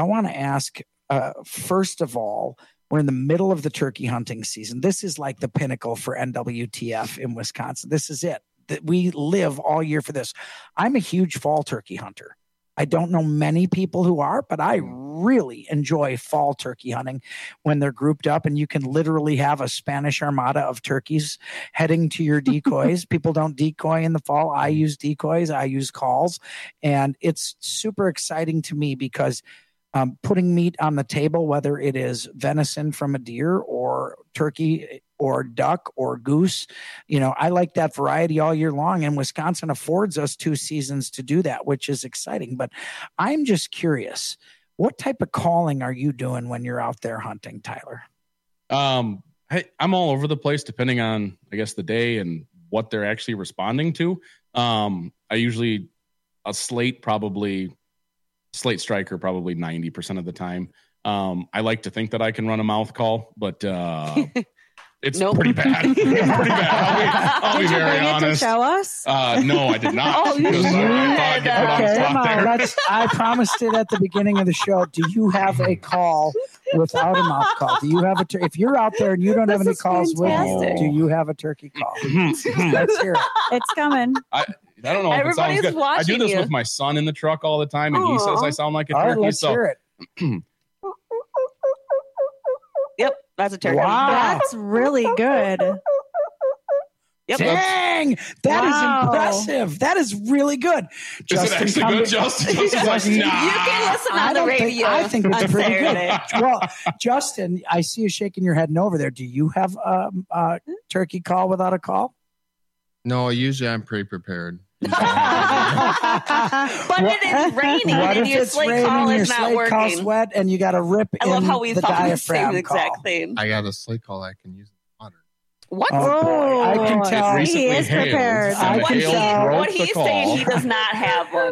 first of all, we're in the middle of the turkey hunting season. This is like the pinnacle for NWTF in Wisconsin. This is it. We live all year for this. I'm a huge fall turkey hunter. I don't know many people who are, but I really enjoy fall turkey hunting when they're grouped up and you can literally have a Spanish armada of turkeys heading to your decoys. People don't decoy in the fall. I use decoys. I use calls. And it's super exciting to me because putting meat on the table, whether it is venison from a deer or turkey or duck or goose, I like that variety all year long. And Wisconsin affords us 2 seasons to do that, which is exciting. But I'm just curious, what type of calling are you doing when you're out there hunting, Tyler? I'm all over the place depending on, I guess, the day and what they're actually responding to. I usually a slate striker probably 90% of the time. I like to think that I can run a mouth call, but it's pretty bad. Pretty bad. I'll be very honest. To show us? No, I did not. Oh, you I promised it at the beginning of the show. Do you have a call without a mouth call? Do you have if you're out there and you don't have any calls with you, do you have a turkey call? Let's hear it. It's coming. I don't know if it sounds good. I do this with my son in the truck all the time, and he says I sound like a turkey. All right, let's hear it. Yep, that's a turkey. Wow. That's really good. Yep. Dang, that is impressive. That is really good. Is it actually good, Justin? Justin's like, nah. You can listen on the radio. I think it's on pretty Saturday. good. Well, Justin, I see you shaking your head no over there. Do you have a turkey call without a call? No, usually I'm pretty prepared. But it is raining and your slate call is not working. Call's wet and you got to rip I love in how we the thought the diaphragm same exact call. thing. I got a slate call I can use water. What? Oh, boy. I can tell. He is prepared. I can tell. What he's saying, he does not have one.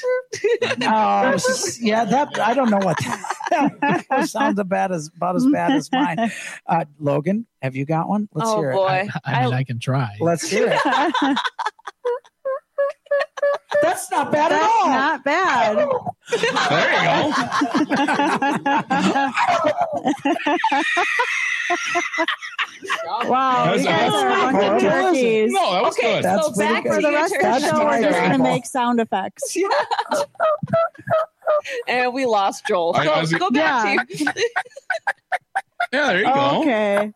Yeah, I don't know what that sounds about as bad as mine. Logan, have you got one? Let's hear boy. it. I mean, I can try. Let's hear it. That's not bad at all. Not bad. Wow, you guys are a bunch of turkeys. No, that was good. That's so back good. For the rest of the show, we're just going to terrible. make sound effects. And we lost Joel. Go back to you. Yeah, there you go. Okay.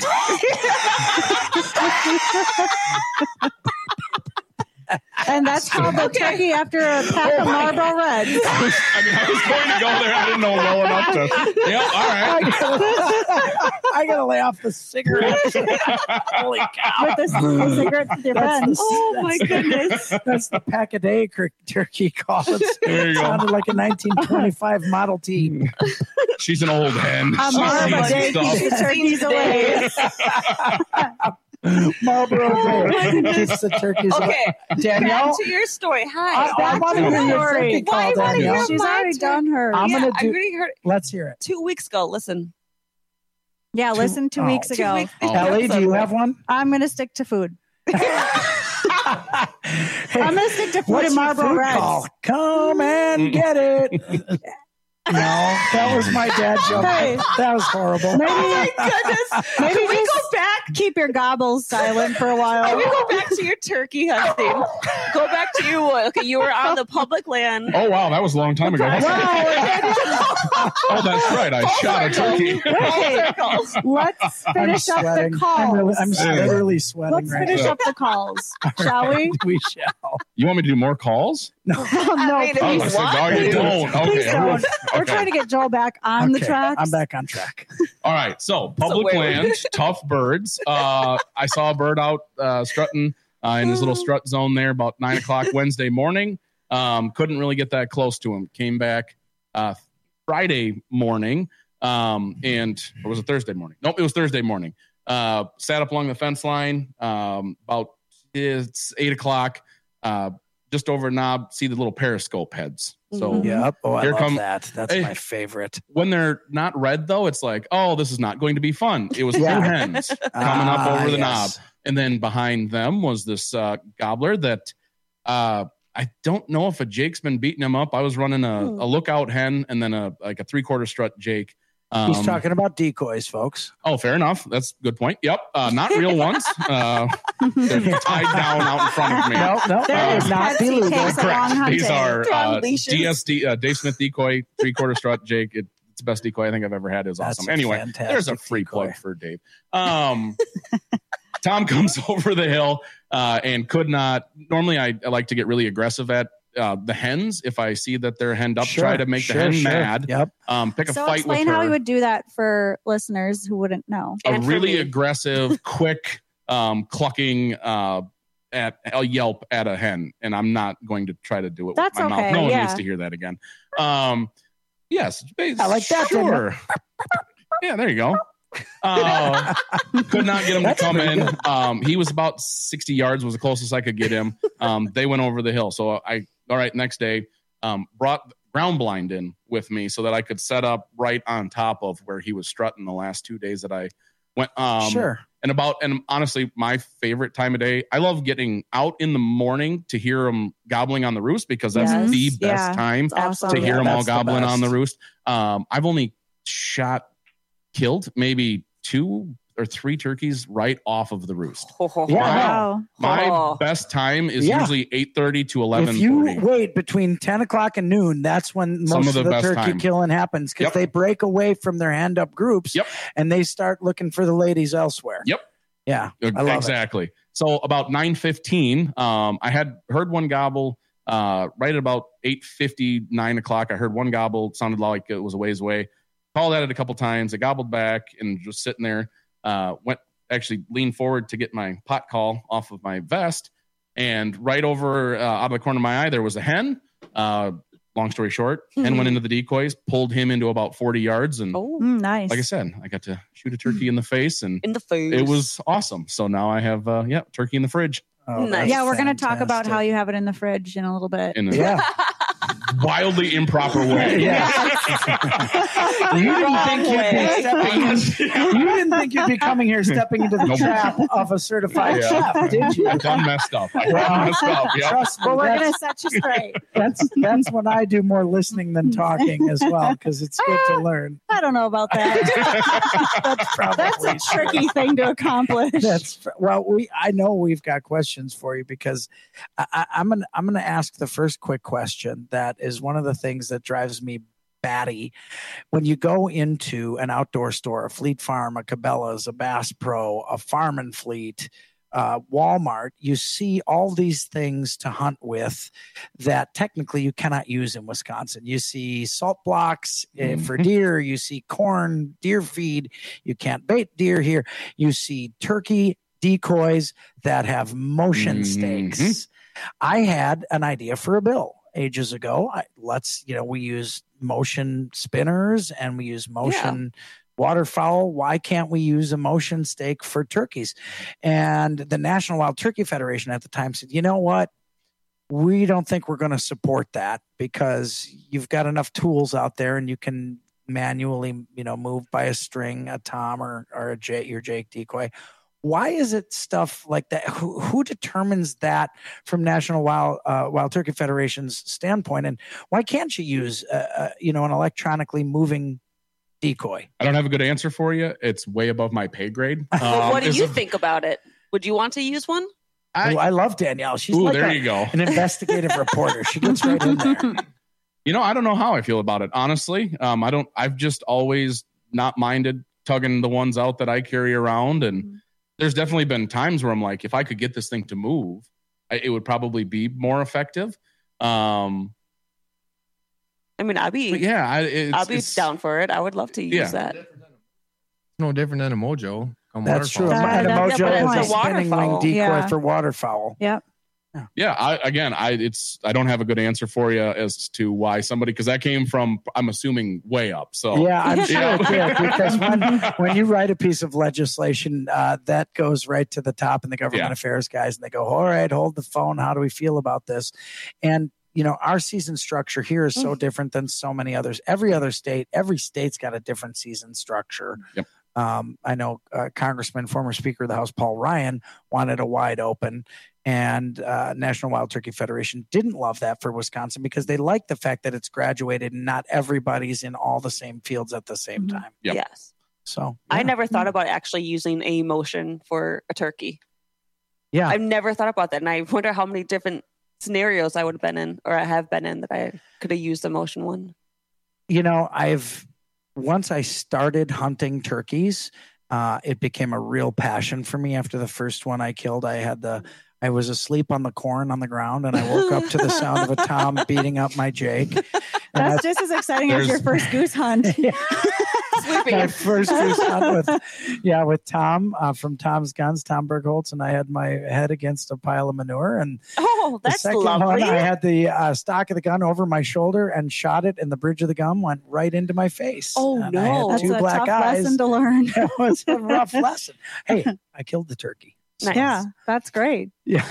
And that's called the turkey after a pack of Marlboro Reds. I was going to go there. I didn't know well enough to. Yep, all right. I gotta lay off the cigarettes. Holy cow! With the cigarettes with your friends. Oh my goodness! That's the pack a day turkey call. There you go. Sounded like a 1925 Model T. She's an old hen. Marlboro Day keeps the turkeys away. Marlboro Day keeps the turkeys away. Danielle, back to your story. Hi. I want to hear your turkey call, Danielle. She's already done hers. I'm gonna do. I already heard it. Let's hear it. 2 weeks ago. Listen. Yeah, listen 2 weeks ago. 2 weeks. Ellie, do you have one? I'm going to stick to food. I'm going to stick to food and Marlboro Reds. Call? Come and get it. No, that was my dad joke. Hey. That was horrible. Maybe, Oh my goodness. maybe Can we just go back? keep your gobbles silent for a while. Can we go back to your turkey hunting? Go back to you. Okay, you were on the public land. Oh, wow. That was a long time ago. Oh, that's right. I shot a turkey. Let's finish up the calls. I'm literally sweating Let's right finish now. up the calls, shall we? We shall. You want me to do more calls? No, I mean, Oh, if I you said, want no, you to. don't. please Okay. don't. We're Okay. trying to get Joel back on the Okay, tracks. I'm back on track. All right. So public where- land, tough birds. I saw a bird out strutting in his little strut zone there about 9 o'clock Wednesday morning. Couldn't really get that close to him. Came back Friday morning. Or was it Thursday morning? Nope, it was Thursday morning. Sat up along the fence line. It's 8 o'clock. Just over a knob, see the little periscope heads. So Yep. Oh, I Here love come- that. That's Hey. my favorite. when they're not red, though, it's like, oh, this is not going to be fun. It was two Yeah. hens coming up over the knob. Yes. And then behind them was this gobbler that I don't know if a Jake's been beating him up. I was running a lookout hen and then a 3/4 strut Jake. He's talking about decoys, folks. Oh, fair enough. That's a good point. Yep. Not real ones. They're tied down out in front of me. No, That is not Betsy illegal. takes a long hunting. These are They're on leashes. DSD, Dave Smith decoy, 3/4 strut Jake. It's the best decoy I think I've ever had. It was That's awesome. a Anyway, fantastic there's a free decoy. plug for Dave. Tom comes over the hill and could not. Normally, I like to get really aggressive at the hens if I see that they're henned up. Try to make the hen mad. Yep. Pick a So fight with explain her. how you would do that for listeners who wouldn't know. A And for really me. aggressive, quick clucking at a yelp at a hen, and I'm not going to try to do it That's with my okay, mouth. No one yeah. needs to hear that again. Yes, I like that, Sure. Yeah, there you go. Could not get him to come in. He was about 60 yards was the closest I could get him. They went over the hill. So all right, next day, brought ground blind in with me so that I could set up right on top of where he was strutting the last 2 days that I went. Sure. And honestly, my favorite time of day, I love getting out in the morning to hear them gobbling on the roost because that's Yes. the best Yeah. time Awesome. to hear them all that's the gobbling on the best. roost. I've only killed maybe 2 or 3 turkeys right off of the roost. Yeah. Wow. My best time is Yeah. usually 8:30 to If 11:30. you wait between 10 o'clock and noon, that's when Some most of of the the best turkey time. killing happens because Yep. they break away from their hand up groups and they start looking for the ladies elsewhere. Yep. Yeah. I love Exactly. So about 9:15, I had heard one gobble right at about 8:50, 9 o'clock. I heard one gobble, sounded like it was a ways away. Called at it a couple times. I gobbled back and just sitting there. Leaned forward to get my pot call off of my vest. And right over out of the corner of my eye, there was a hen. Long story short, hen went into the decoys, pulled him into about 40 yards. And nice. like I said, I got to shoot a turkey in the face. And In the face. it was awesome. So now I have, turkey in the fridge. Oh, Nice. Yeah, we're going to talk about how you have it in the fridge in a little bit. In a wildly improper way. You didn't think you'd be coming here stepping into the Nope. trap of a certified chef, did you? I done messed up. I done messed up. Yep. Trust me, But we're going that's- to set you straight. That's when I do more listening than talking as well because it's good to learn. I don't know about that. That's a tricky thing to accomplish. I know we've got questions for you because I'm gonna ask the first quick question that is one of the things that drives me batty. When you go into an outdoor store, a Fleet Farm, a Cabela's, a Bass Pro, a Farm and Fleet, Walmart, you see all these things to hunt with that technically you cannot use in Wisconsin. You see salt blocks for deer. You see corn, deer feed. You can't bait deer here. You see turkey decoys that have motion stakes. I had an idea for a bill ages ago. We use motion spinners and we use motion waterfowl. Why can't we use a motion stake for turkeys? And the National Wild Turkey Federation at the time said, you know what? We don't think we're going to support that because you've got enough tools out there and you can manually, move by a string, a tom or your Jake decoy. Why is it stuff like that? Who determines that from National Wild Turkey Federation's standpoint? And why can't you use, an electronically moving decoy? I don't have a good answer for you. It's way above my pay grade. What do you think about it? Would you want to use one? I love Danielle. She's you go. An investigative reporter. She gets right in there. I don't know how I feel about it, honestly. I've just always not minded tugging the ones out that I carry around. And there's definitely been times where I'm like, if I could get this thing to move, it would probably be more effective. I'd be down for it. I would love to use that. No different than a Mojo. That's true. And a Mojo is a spinning wing decoy for waterfowl. Yep. Yeah. I don't have a good answer for you as to why somebody, because that came from, I'm assuming, way up. So yeah, I'm sure it did, because when you write a piece of legislation, that goes right to the top and the government affairs guys, and they go, all right, hold the phone. How do we feel about this? And our season structure here is so different than so many others. Every state's got a different season structure. Yep. I know Congressman, former Speaker of the House, Paul Ryan, wanted a wide open, and National Wild Turkey Federation didn't love that for Wisconsin because they like the fact that it's graduated and not everybody's in all the same fields at the same time. Yep. Yes. So I never thought about actually using a motion for a turkey. Yeah. I've never thought about that. And I wonder how many different scenarios I would have been in, or I have been in, that I could have used a motion one. Once I started hunting turkeys, it became a real passion for me. After the first one I killed, I was asleep on the corn on the ground, and I woke up to the sound of a tom beating up my Jake. That's just as exciting as your first goose hunt. My first goose hunt with Tom from Tom's Guns, Tom Bergholtz, and I had my head against a pile of manure. And that's the second lovely. one, I had the stock of the gun over my shoulder and shot it, and the bridge of the gun went right into my face. Oh, and no. I had That's a black tough eyes. lesson to learn. It was a rough lesson. Hey, I killed the turkey. Nice. Yeah, that's great. Yeah,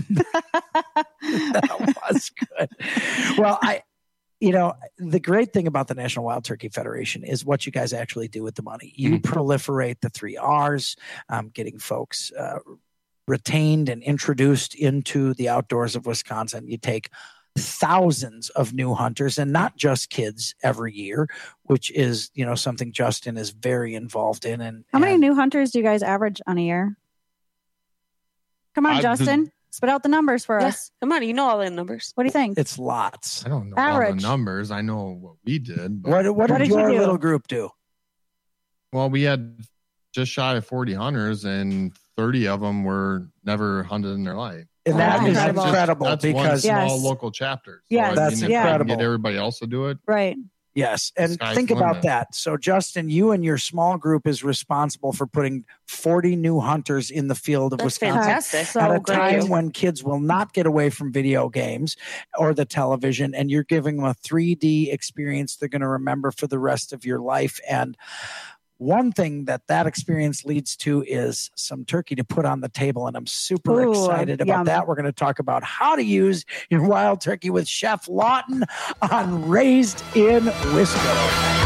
that was good. Well, the great thing about the National Wild Turkey Federation is what you guys actually do with the money. You proliferate the 3 R's, getting folks retained and introduced into the outdoors of Wisconsin. You take thousands of new hunters, and not just kids, every year, which is something Justin is very involved in. And how many new hunters do you guys average on a year? Come on, Justin. Spit out the numbers for us. Come on, you know all the numbers. What do you think? It's lots. I don't know Average. all the numbers. I know what we did. What did your little group do? Well, we had just shy of 40 hunters, and 30 of them were never hunted in their life. And that is incredible that's because one small local chapter. So Yes. That's if incredible. I can get everybody else to do it. Right. Yes. And Sky's think the about limit. that. So, Justin, you and your small group is responsible for putting 40 new hunters in the field of That's Wisconsin. fantastic. At a great. time when kids will not get away from video games or the television, and you're giving them a 3D experience they're going to remember for the rest of your life. And one thing that experience leads to is some turkey to put on the table, and I'm super excited about yum. that. We're going to talk about how to use your wild turkey with Chef Lawton on Raised in Wisco.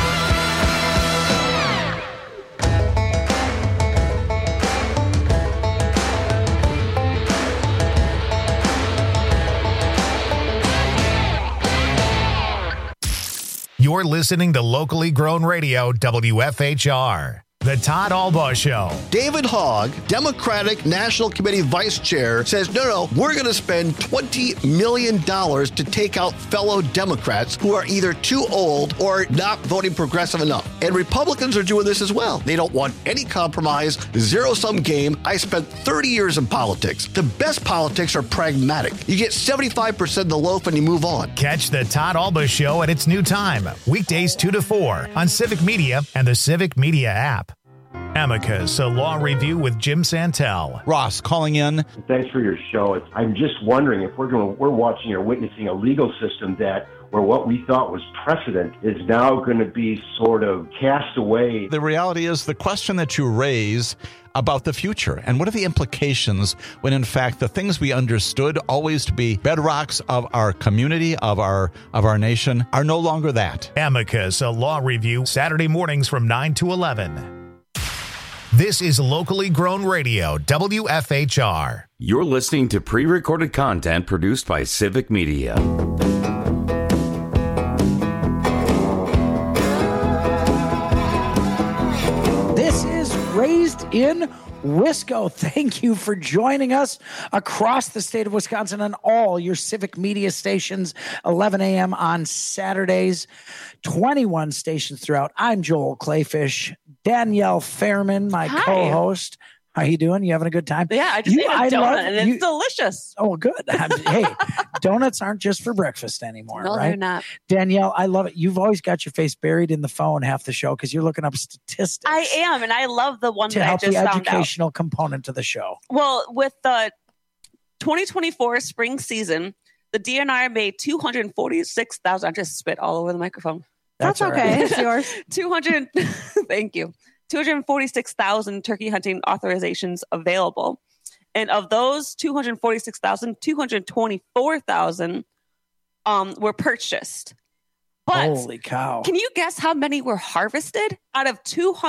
You're listening to Locally Grown Radio, WFHR. The Todd Albaugh Show. David Hogg, Democratic National Committee Vice Chair, says, no, we're going to spend $20 million to take out fellow Democrats who are either too old or not voting progressive enough. And Republicans are doing this as well. They don't want any compromise, zero-sum game. I spent 30 years in politics. The best politics are pragmatic. You get 75% of the loaf and you move on. Catch the Todd Albaugh Show at its new time, weekdays 2 to 4 on Civic Media and the Civic Media app. Amicus, a law review with Jim Santel. Ross calling in. Thanks for your show. I'm just wondering if we're watching or witnessing a legal system where what we thought was precedent is now going to be sort of cast away. The reality is the question that you raise about the future and what are the implications when in fact the things we understood always to be bedrocks of our community, of our nation, are no longer that. Amicus, a law review, Saturday mornings from 9 to 11. This is locally grown radio, WFHR. You're listening to pre-recorded content produced by Civic Media. This is Raised in Wisco. Thank you for joining us across the state of Wisconsin on all your Civic Media stations, 11 a.m. on Saturdays, 21 stations throughout. I'm Joel Clayfish. Danielle Fairman, my co-host. How you doing? You having a good time? Yeah, I just ate a donut and it's delicious. Oh, good. Hey, donuts aren't just for breakfast anymore, no, right? They're not. Danielle, I love it. You've always got your face buried in the phone half the show because you're looking up statistics. I am, and I love the one to that help I just the found educational component of the show. Well, with the 2024 spring season, the DNR made 246,000. I just spit all over the microphone. That's okay. It's yours. 200. Thank you. 246,000 turkey hunting authorizations available. And of those 246,000, 224,000 were purchased. But holy cow. Can you guess how many were harvested out of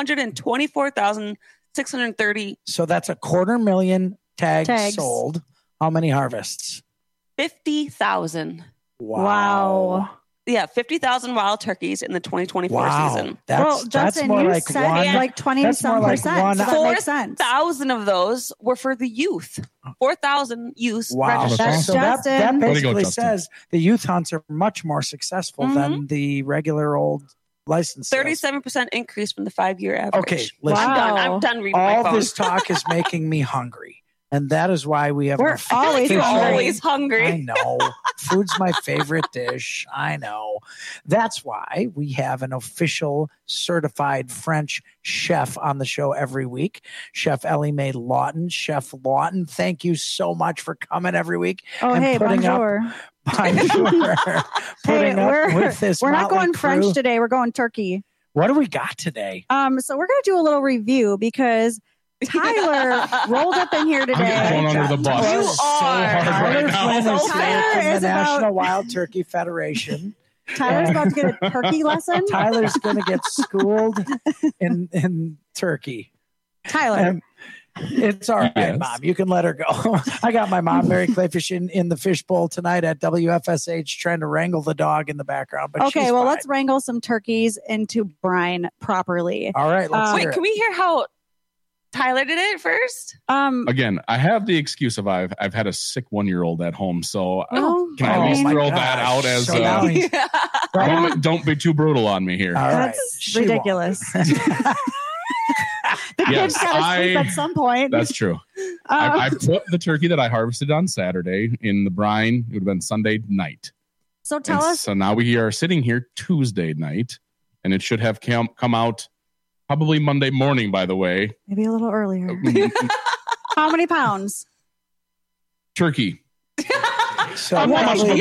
224,630? So that's 250,000 tags sold. How many harvests? 50,000. Wow. Yeah, 50,000 wild turkeys in the 2024 season. Well, Justin, you said like 20-some percent. So that makes sense. 4,000 of those were for the youth. 4,000 youth registered. So that basically says the youth hunts are much more successful than the regular old license. 37% increase from the 5-year average. Okay, listen. I'm done reading my phone. All this talk is making me hungry. And that is why we have. We're always hungry. I know. Food's my favorite dish. I know. That's why we have an official certified French chef on the show every week. Chef Ellie Mae Lawton. Chef Lawton, thank you so much for coming every week. Oh, and hey, putting bonjour. Putting up with this. We're not going crew. French today. We're going turkey. What do we got today? So we're going to do a little review because Tyler rolled up in here today. I'm going under the bus. You are. Tyler Flynn is Tyler from is the National Wild Turkey Federation. Tyler's about to get a turkey lesson. Tyler's going to get schooled in turkey. Tyler. It's all right, Mom. You can let her go. I got my mom, Mary Clayfish, in the fishbowl tonight at WFSH trying to wrangle the dog in the background. But okay, well, let's wrangle some turkeys into brine properly. All right, let's hear it. Can we hear how Tyler did it first? Again, I have the excuse of I've had a sick 1-year-old at home, so can I at least throw that out as don't be too brutal on me here. All right. That's ridiculous. The kids gotta sleep at some point. That's true. I put the turkey that I harvested on Saturday in the brine. It would have been Sunday night. So tell us. So now we are sitting here Tuesday night, and it should have come out probably Monday morning, by the way. Maybe a little earlier. How many pounds? Turkey. So It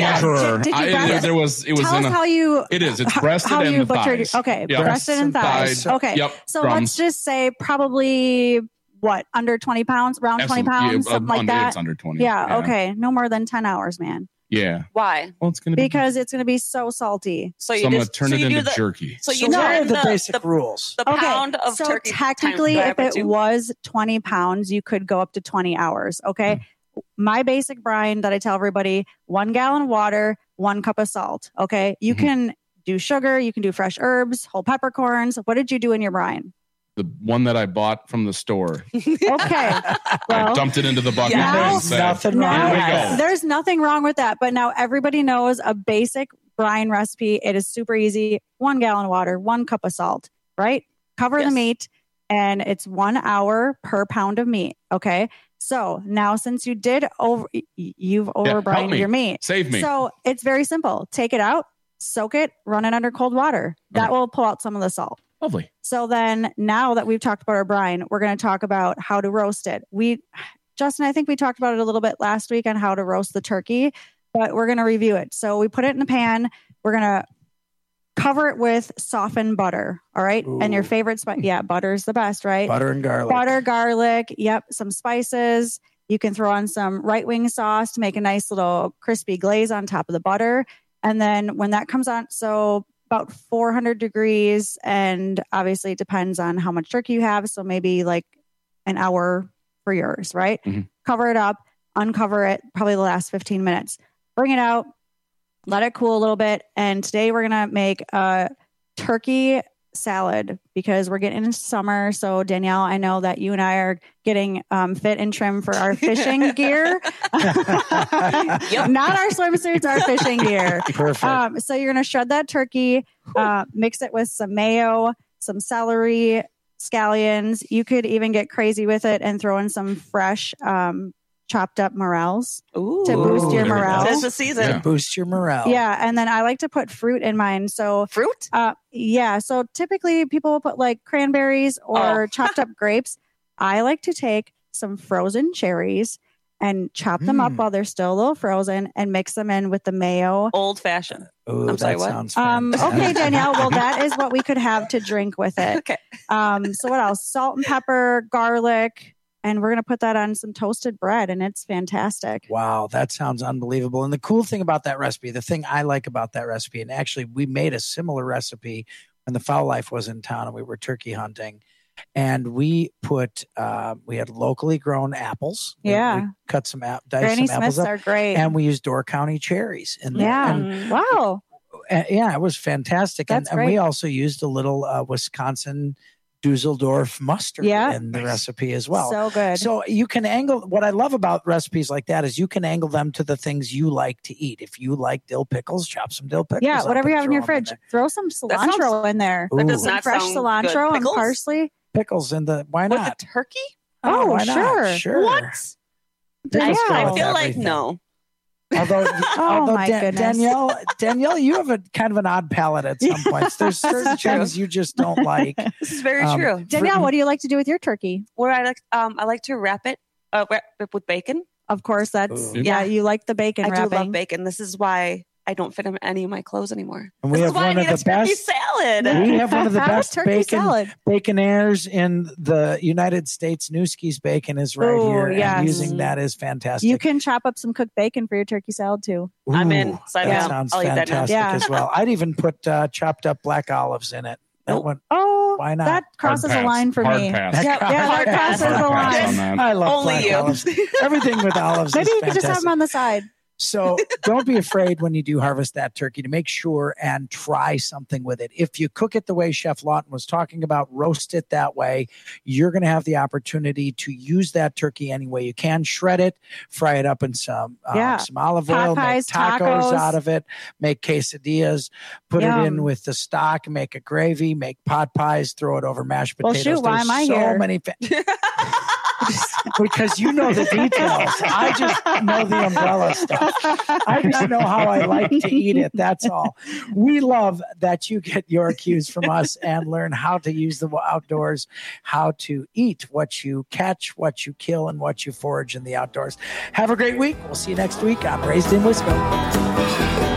was Tell us how you. It is. It's breasted how and you the thighs. Okay, Yep. breasted and thighs. Okay. Yep. So Drums. let's just say probably under 20 pounds, around 20 pounds, something like that. It's under 20. Yeah. Okay. No more than 10 hours, man. Yeah. Why? Well, it's going to be because it's going to be so salty. So I'm going to turn it into jerky. So you what are turn the basic rules? The pound of so turkey. Technically, if it was 20 pounds, you could go up to 20 hours. Okay. My basic brine that I tell everybody: 1 gallon water, 1 cup of salt. Okay. You can do sugar. You can do fresh herbs, whole peppercorns. What did you do in your brine? the one that I bought from the store. Okay. I dumped it into the bucket. Now, There we go. There's nothing wrong with that. But now everybody knows a basic brine recipe. It is super easy. 1 gallon of water, 1 cup of salt, right? Cover the meat, and it's 1 hour per pound of meat. Okay. So now, since you've over-brined your meat. Save me. So it's very simple. Take it out, soak it, run it under cold water. That will pull out some of the salt. Lovely. So then, now that we've talked about our brine, we're going to talk about how to roast it. Justin, I think we talked about it a little bit last week on how to roast the turkey, but we're going to review it. So we put it in a pan. We're going to cover it with softened butter. All right. Ooh. And your favorite spice. Yeah, butter is the best, right? Butter and garlic. Butter, garlic. Yep. Some spices. You can throw on some right wing sauce to make a nice little crispy glaze on top of the butter. And then when that comes on, so about 400 degrees, and obviously it depends on how much turkey you have. So maybe like an hour for yours, right? Mm-hmm. Cover it up, uncover it, probably the last 15 minutes. Bring it out, let it cool a little bit. And today we're going to make a turkey salad because we're getting into summer. So Danielle, I know that you and I are getting fit and trim for our fishing gear. Not our swimsuits, our fishing gear. Perfect. So you're going to shred that turkey, mix it with some mayo, some celery, scallions. You could even get crazy with it and throw in some fresh chopped up morels to boost your morale. It's the season. To boost your morale. Yeah. And then I like to put fruit in mine. So fruit? Yeah. So typically people will put like cranberries or chopped up grapes. I like to take some frozen cherries and chop them up while they're still a little frozen and mix them in with the mayo. Old fashioned. Ooh, I'm sorry, what? Okay, Danielle. Well, that is what we could have to drink with it. Okay. So what else? Salt and pepper, garlic. And we're going to put that on some toasted bread, and it's fantastic. Wow, that sounds unbelievable. And the cool thing about that recipe, the thing I like about that recipe, and actually we made a similar recipe when the Fowl Life was in town and we were turkey hunting. And we put, we had locally grown apples. Yeah. We cut some, diced Granny some apples Smiths up. are great. And we used Door County cherries in there. Yeah. And, wow. Yeah, it was fantastic. That's and we also used a little Wisconsin Dusseldorf mustard in the recipe as well. So good. So you can angle, what I love about recipes like that is you can angle them to the things you like to eat. If you like dill pickles, chop some dill pickles. Yeah, up whatever you and have in your throw 'em fridge. Throw some cilantro sounds- in there. That does Some not fresh sound cilantro good. and Pickles? parsley. Pickles in the, why With not? the turkey? Oh, why not? sure. Sure. What? Pickles go I with feel like everything. no. Although, my goodness. Danielle, you have a kind of an odd palate at some points. There's certain things you just don't like. This is very true. Danielle, what do you like to do with your turkey? Where I like to wrap it with bacon. Of course, that's Ooh. you like the bacon I wrapping. do love bacon. This is why I don't fit in any of my clothes anymore. And we this have is why one I of need the a turkey best salad. We have one of the best Turkey salad. baconaires in the United States. Newski's Bacon is right Ooh, here. yes. And using that is fantastic. You can chop up some cooked bacon for your turkey salad too. I'm in. Ooh, Sign me that up. sounds I'll eat that now. fantastic Yeah. as well. I'd even put chopped up black olives in it. That one. Oh, Why not? that crosses a pass. line for Hard me. pass. Yeah, that crosses Hard a pass line. on that. I love Only black you. olives. Everything with olives Maybe is you could just have fantastic. them on the side. So don't be afraid when you do harvest that turkey to make sure and try something with it. If you cook it the way Chef Lawton was talking about, roast it that way, you're going to have the opportunity to use that turkey any way you can. Shred it, fry it up in some olive oil, pies, make tacos tacos. out of it, make quesadillas, put Yum. it in with the stock, make a gravy, make pot pies, throw it over mashed Well, potatoes. shoot, why There's am I so here? many because you know the details. I just know the umbrella stuff. I just know how I like to eat it. That's all. We love that you get your cues from us and learn how to use the outdoors, how to eat what you catch, what you kill, and what you forage in the outdoors. Have a great week. We'll see you next week on Raised in Wisco.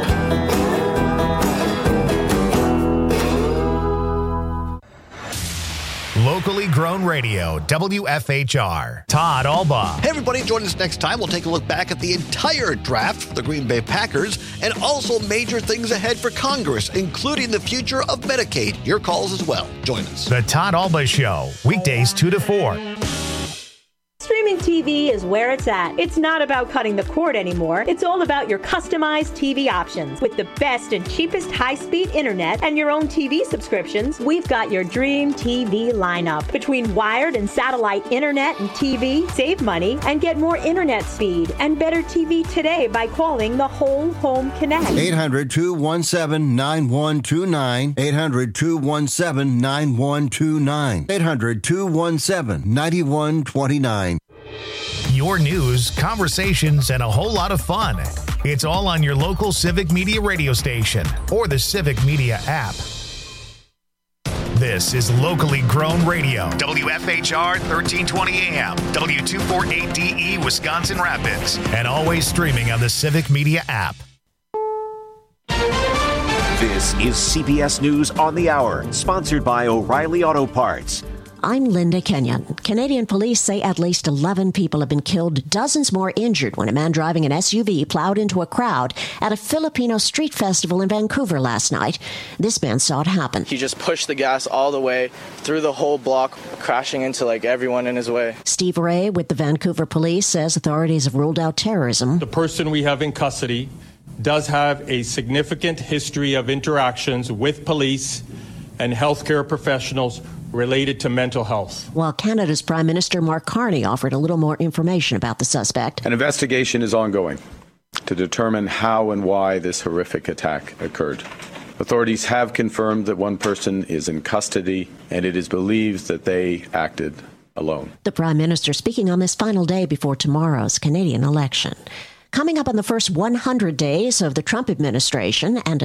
Locally grown radio, WFHR. Todd Alba. Hey, everybody, join us next time. We'll take a look back at the entire draft for the Green Bay Packers and also major things ahead for Congress, including the future of Medicaid. Your calls as well. Join us. The Todd Alba Show, weekdays 2 to 4. Streaming TV is where it's at. It's not about cutting the cord anymore. It's all about your customized TV options. With the best and cheapest high-speed internet and your own TV subscriptions, we've got your dream TV lineup. Between wired and satellite internet and TV, save money and get more internet speed and better TV today by calling the Whole Home Connect. 800-217-9129. 800-217-9129. 800-217-9129. Your news, conversations, and a whole lot of fun. It's all on your local Civic Media radio station or the Civic Media app. This is locally grown radio. WFHR 1320 AM, W248DE, Wisconsin Rapids, and always streaming on the Civic Media app. This is CBS News on the Hour, sponsored by O'Reilly Auto Parts. I'm Linda Kenyon. Canadian police say at least 11 people have been killed, dozens more injured when a man driving an SUV plowed into a crowd at a Filipino street festival in Vancouver last night. This man saw it happen. He just pushed the gas all the way through the whole block, crashing into everyone in his way. Steve Ray with the Vancouver police says authorities have ruled out terrorism. The person we have in custody does have a significant history of interactions with police and healthcare professionals related to mental health. While Canada's Prime Minister Mark Carney offered a little more information about the suspect. An investigation is ongoing to determine how and why this horrific attack occurred. Authorities have confirmed that one person is in custody, and it is believed that they acted alone. The Prime Minister speaking on this final day before tomorrow's Canadian election. Coming up on the first 100 days of the Trump administration and